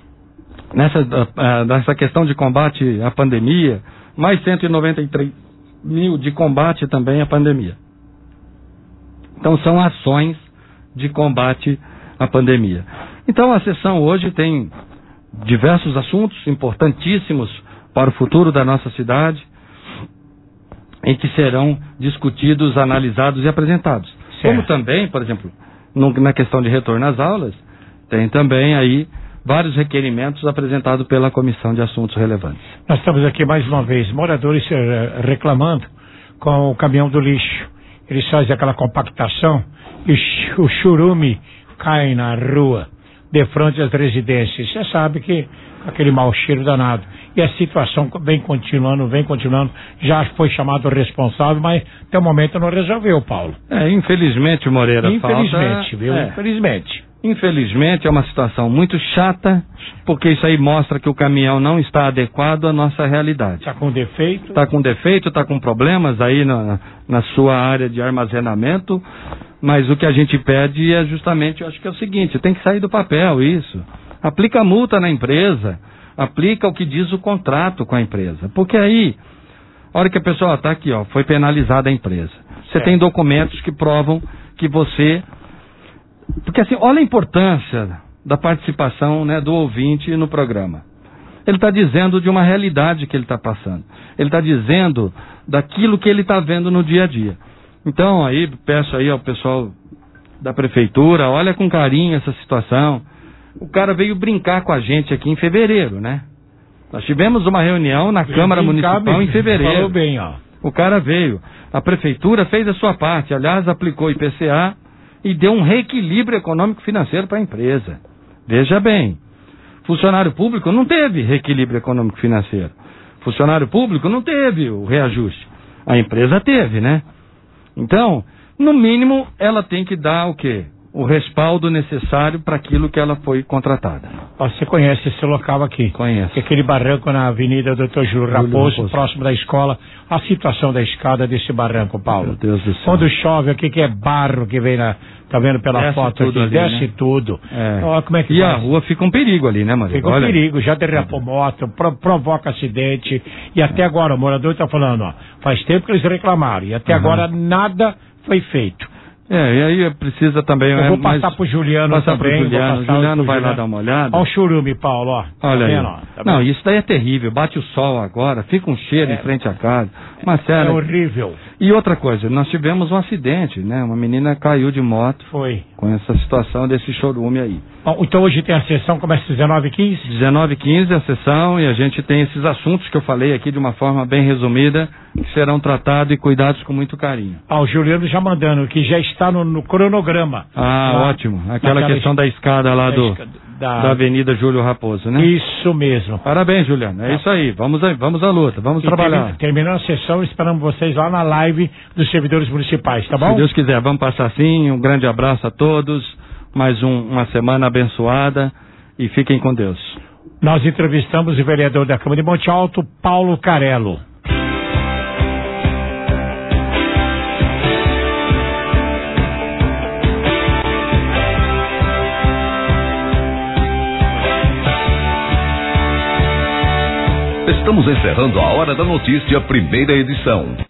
T: Nessa questão de combate à pandemia, mais 193 mil de combate também à pandemia. Então são ações de combate à pandemia. Então a sessão hoje tem diversos assuntos importantíssimos para o futuro da nossa cidade, em que serão discutidos, analisados e apresentados. Certo. Como também, por exemplo, na questão de retorno às aulas, tem também aí vários requerimentos apresentados pela Comissão de Assuntos Relevantes.
C: Nós estamos aqui mais uma vez, moradores reclamando com o caminhão do lixo. Eles fazem aquela compactação e o churume cai na rua, de frente às residências. Você sabe que aquele mau cheiro danado. E a situação vem continuando. Já foi chamado o responsável, mas até o momento não resolveu, Paulo.
T: Infelizmente, Moreira, Infelizmente é uma situação muito chata, porque isso aí mostra que o caminhão não está adequado à nossa realidade.
C: Está com defeito?
T: Está com problemas aí na sua área de armazenamento, mas o que a gente pede é justamente, eu acho que é o seguinte, tem que sair do papel isso. Aplica a multa na empresa, aplica o que diz o contrato com a empresa, porque aí, a hora que a pessoa está aqui, foi penalizada a empresa. Você tem documentos que provam que você... Porque assim, olha a importância da participação, né, do ouvinte no programa. Ele está dizendo de uma realidade que ele está passando. Ele está dizendo daquilo que ele está vendo no dia a dia. Então, aí, peço aí ao pessoal da prefeitura, olha com carinho essa situação. O cara veio brincar com a gente aqui em fevereiro, né? Nós tivemos uma reunião na Câmara Municipal em fevereiro.
C: Falou bem, ó.
T: O cara veio. A prefeitura fez a sua parte. Aliás, aplicou IPCA e deu um reequilíbrio econômico-financeiro para a empresa. Veja bem, funcionário público não teve reequilíbrio econômico-financeiro. Funcionário público não teve o reajuste. A empresa teve, né? Então, no mínimo, ela tem que dar o quê? O respaldo necessário para aquilo que ela foi contratada.
C: Você conhece esse local aqui?
T: Conheço.
C: Aquele barranco na Avenida Dr. Júlio Raposo, próximo da escola. A situação da escada desse barranco, Paulo.
T: Meu Deus do céu.
C: Quando chove aqui, que é barro que vem tá vendo pela
T: desce
C: foto aqui,
T: ali,
C: desce,
T: né?
C: tudo.
T: É.
C: Como é que
T: e
C: faz?
T: a rua fica um perigo ali, né, Maria?
C: Fica um perigo, já derrapou moto, provoca acidente. E até agora, o morador está falando, faz tempo que eles reclamaram. E até agora nada foi feito.
T: E aí precisa também...
C: Eu vou passar pro Juliano também.
T: O Juliano vai lá dar uma olhada.
C: Olha o churume, Paulo, ó.
T: Olha
C: aí.
T: Tá não, isso daí é terrível. Bate o sol agora, fica um cheiro em frente à casa. Mas sério.
C: É horrível.
T: E outra coisa, nós tivemos um acidente, né? Uma menina caiu de moto.
C: Foi.
T: Com essa situação desse chorume aí.
C: Bom, então hoje tem a sessão, começa às 19h15?
T: 19h15 a sessão, e a gente tem esses assuntos que eu falei aqui de uma forma bem resumida, que serão tratados e cuidados com muito carinho.
C: O Juliano já mandando, que já está no cronograma.
T: Ótimo. Aquela questão da escada lá da Avenida Júlio Raposo, né?
C: Isso mesmo.
T: Parabéns, Juliano. É isso aí. Vamos à luta. Vamos trabalhar.
C: Terminando a sessão, esperamos vocês lá na live dos servidores municipais, tá bom?
T: Se Deus quiser, vamos passar sim. Um grande abraço a todos. Mais uma semana abençoada. E fiquem com Deus.
C: Nós entrevistamos o vereador da Câmara de Monte Alto, Paulo Carello.
A: Estamos encerrando a Hora da Notícia, primeira edição.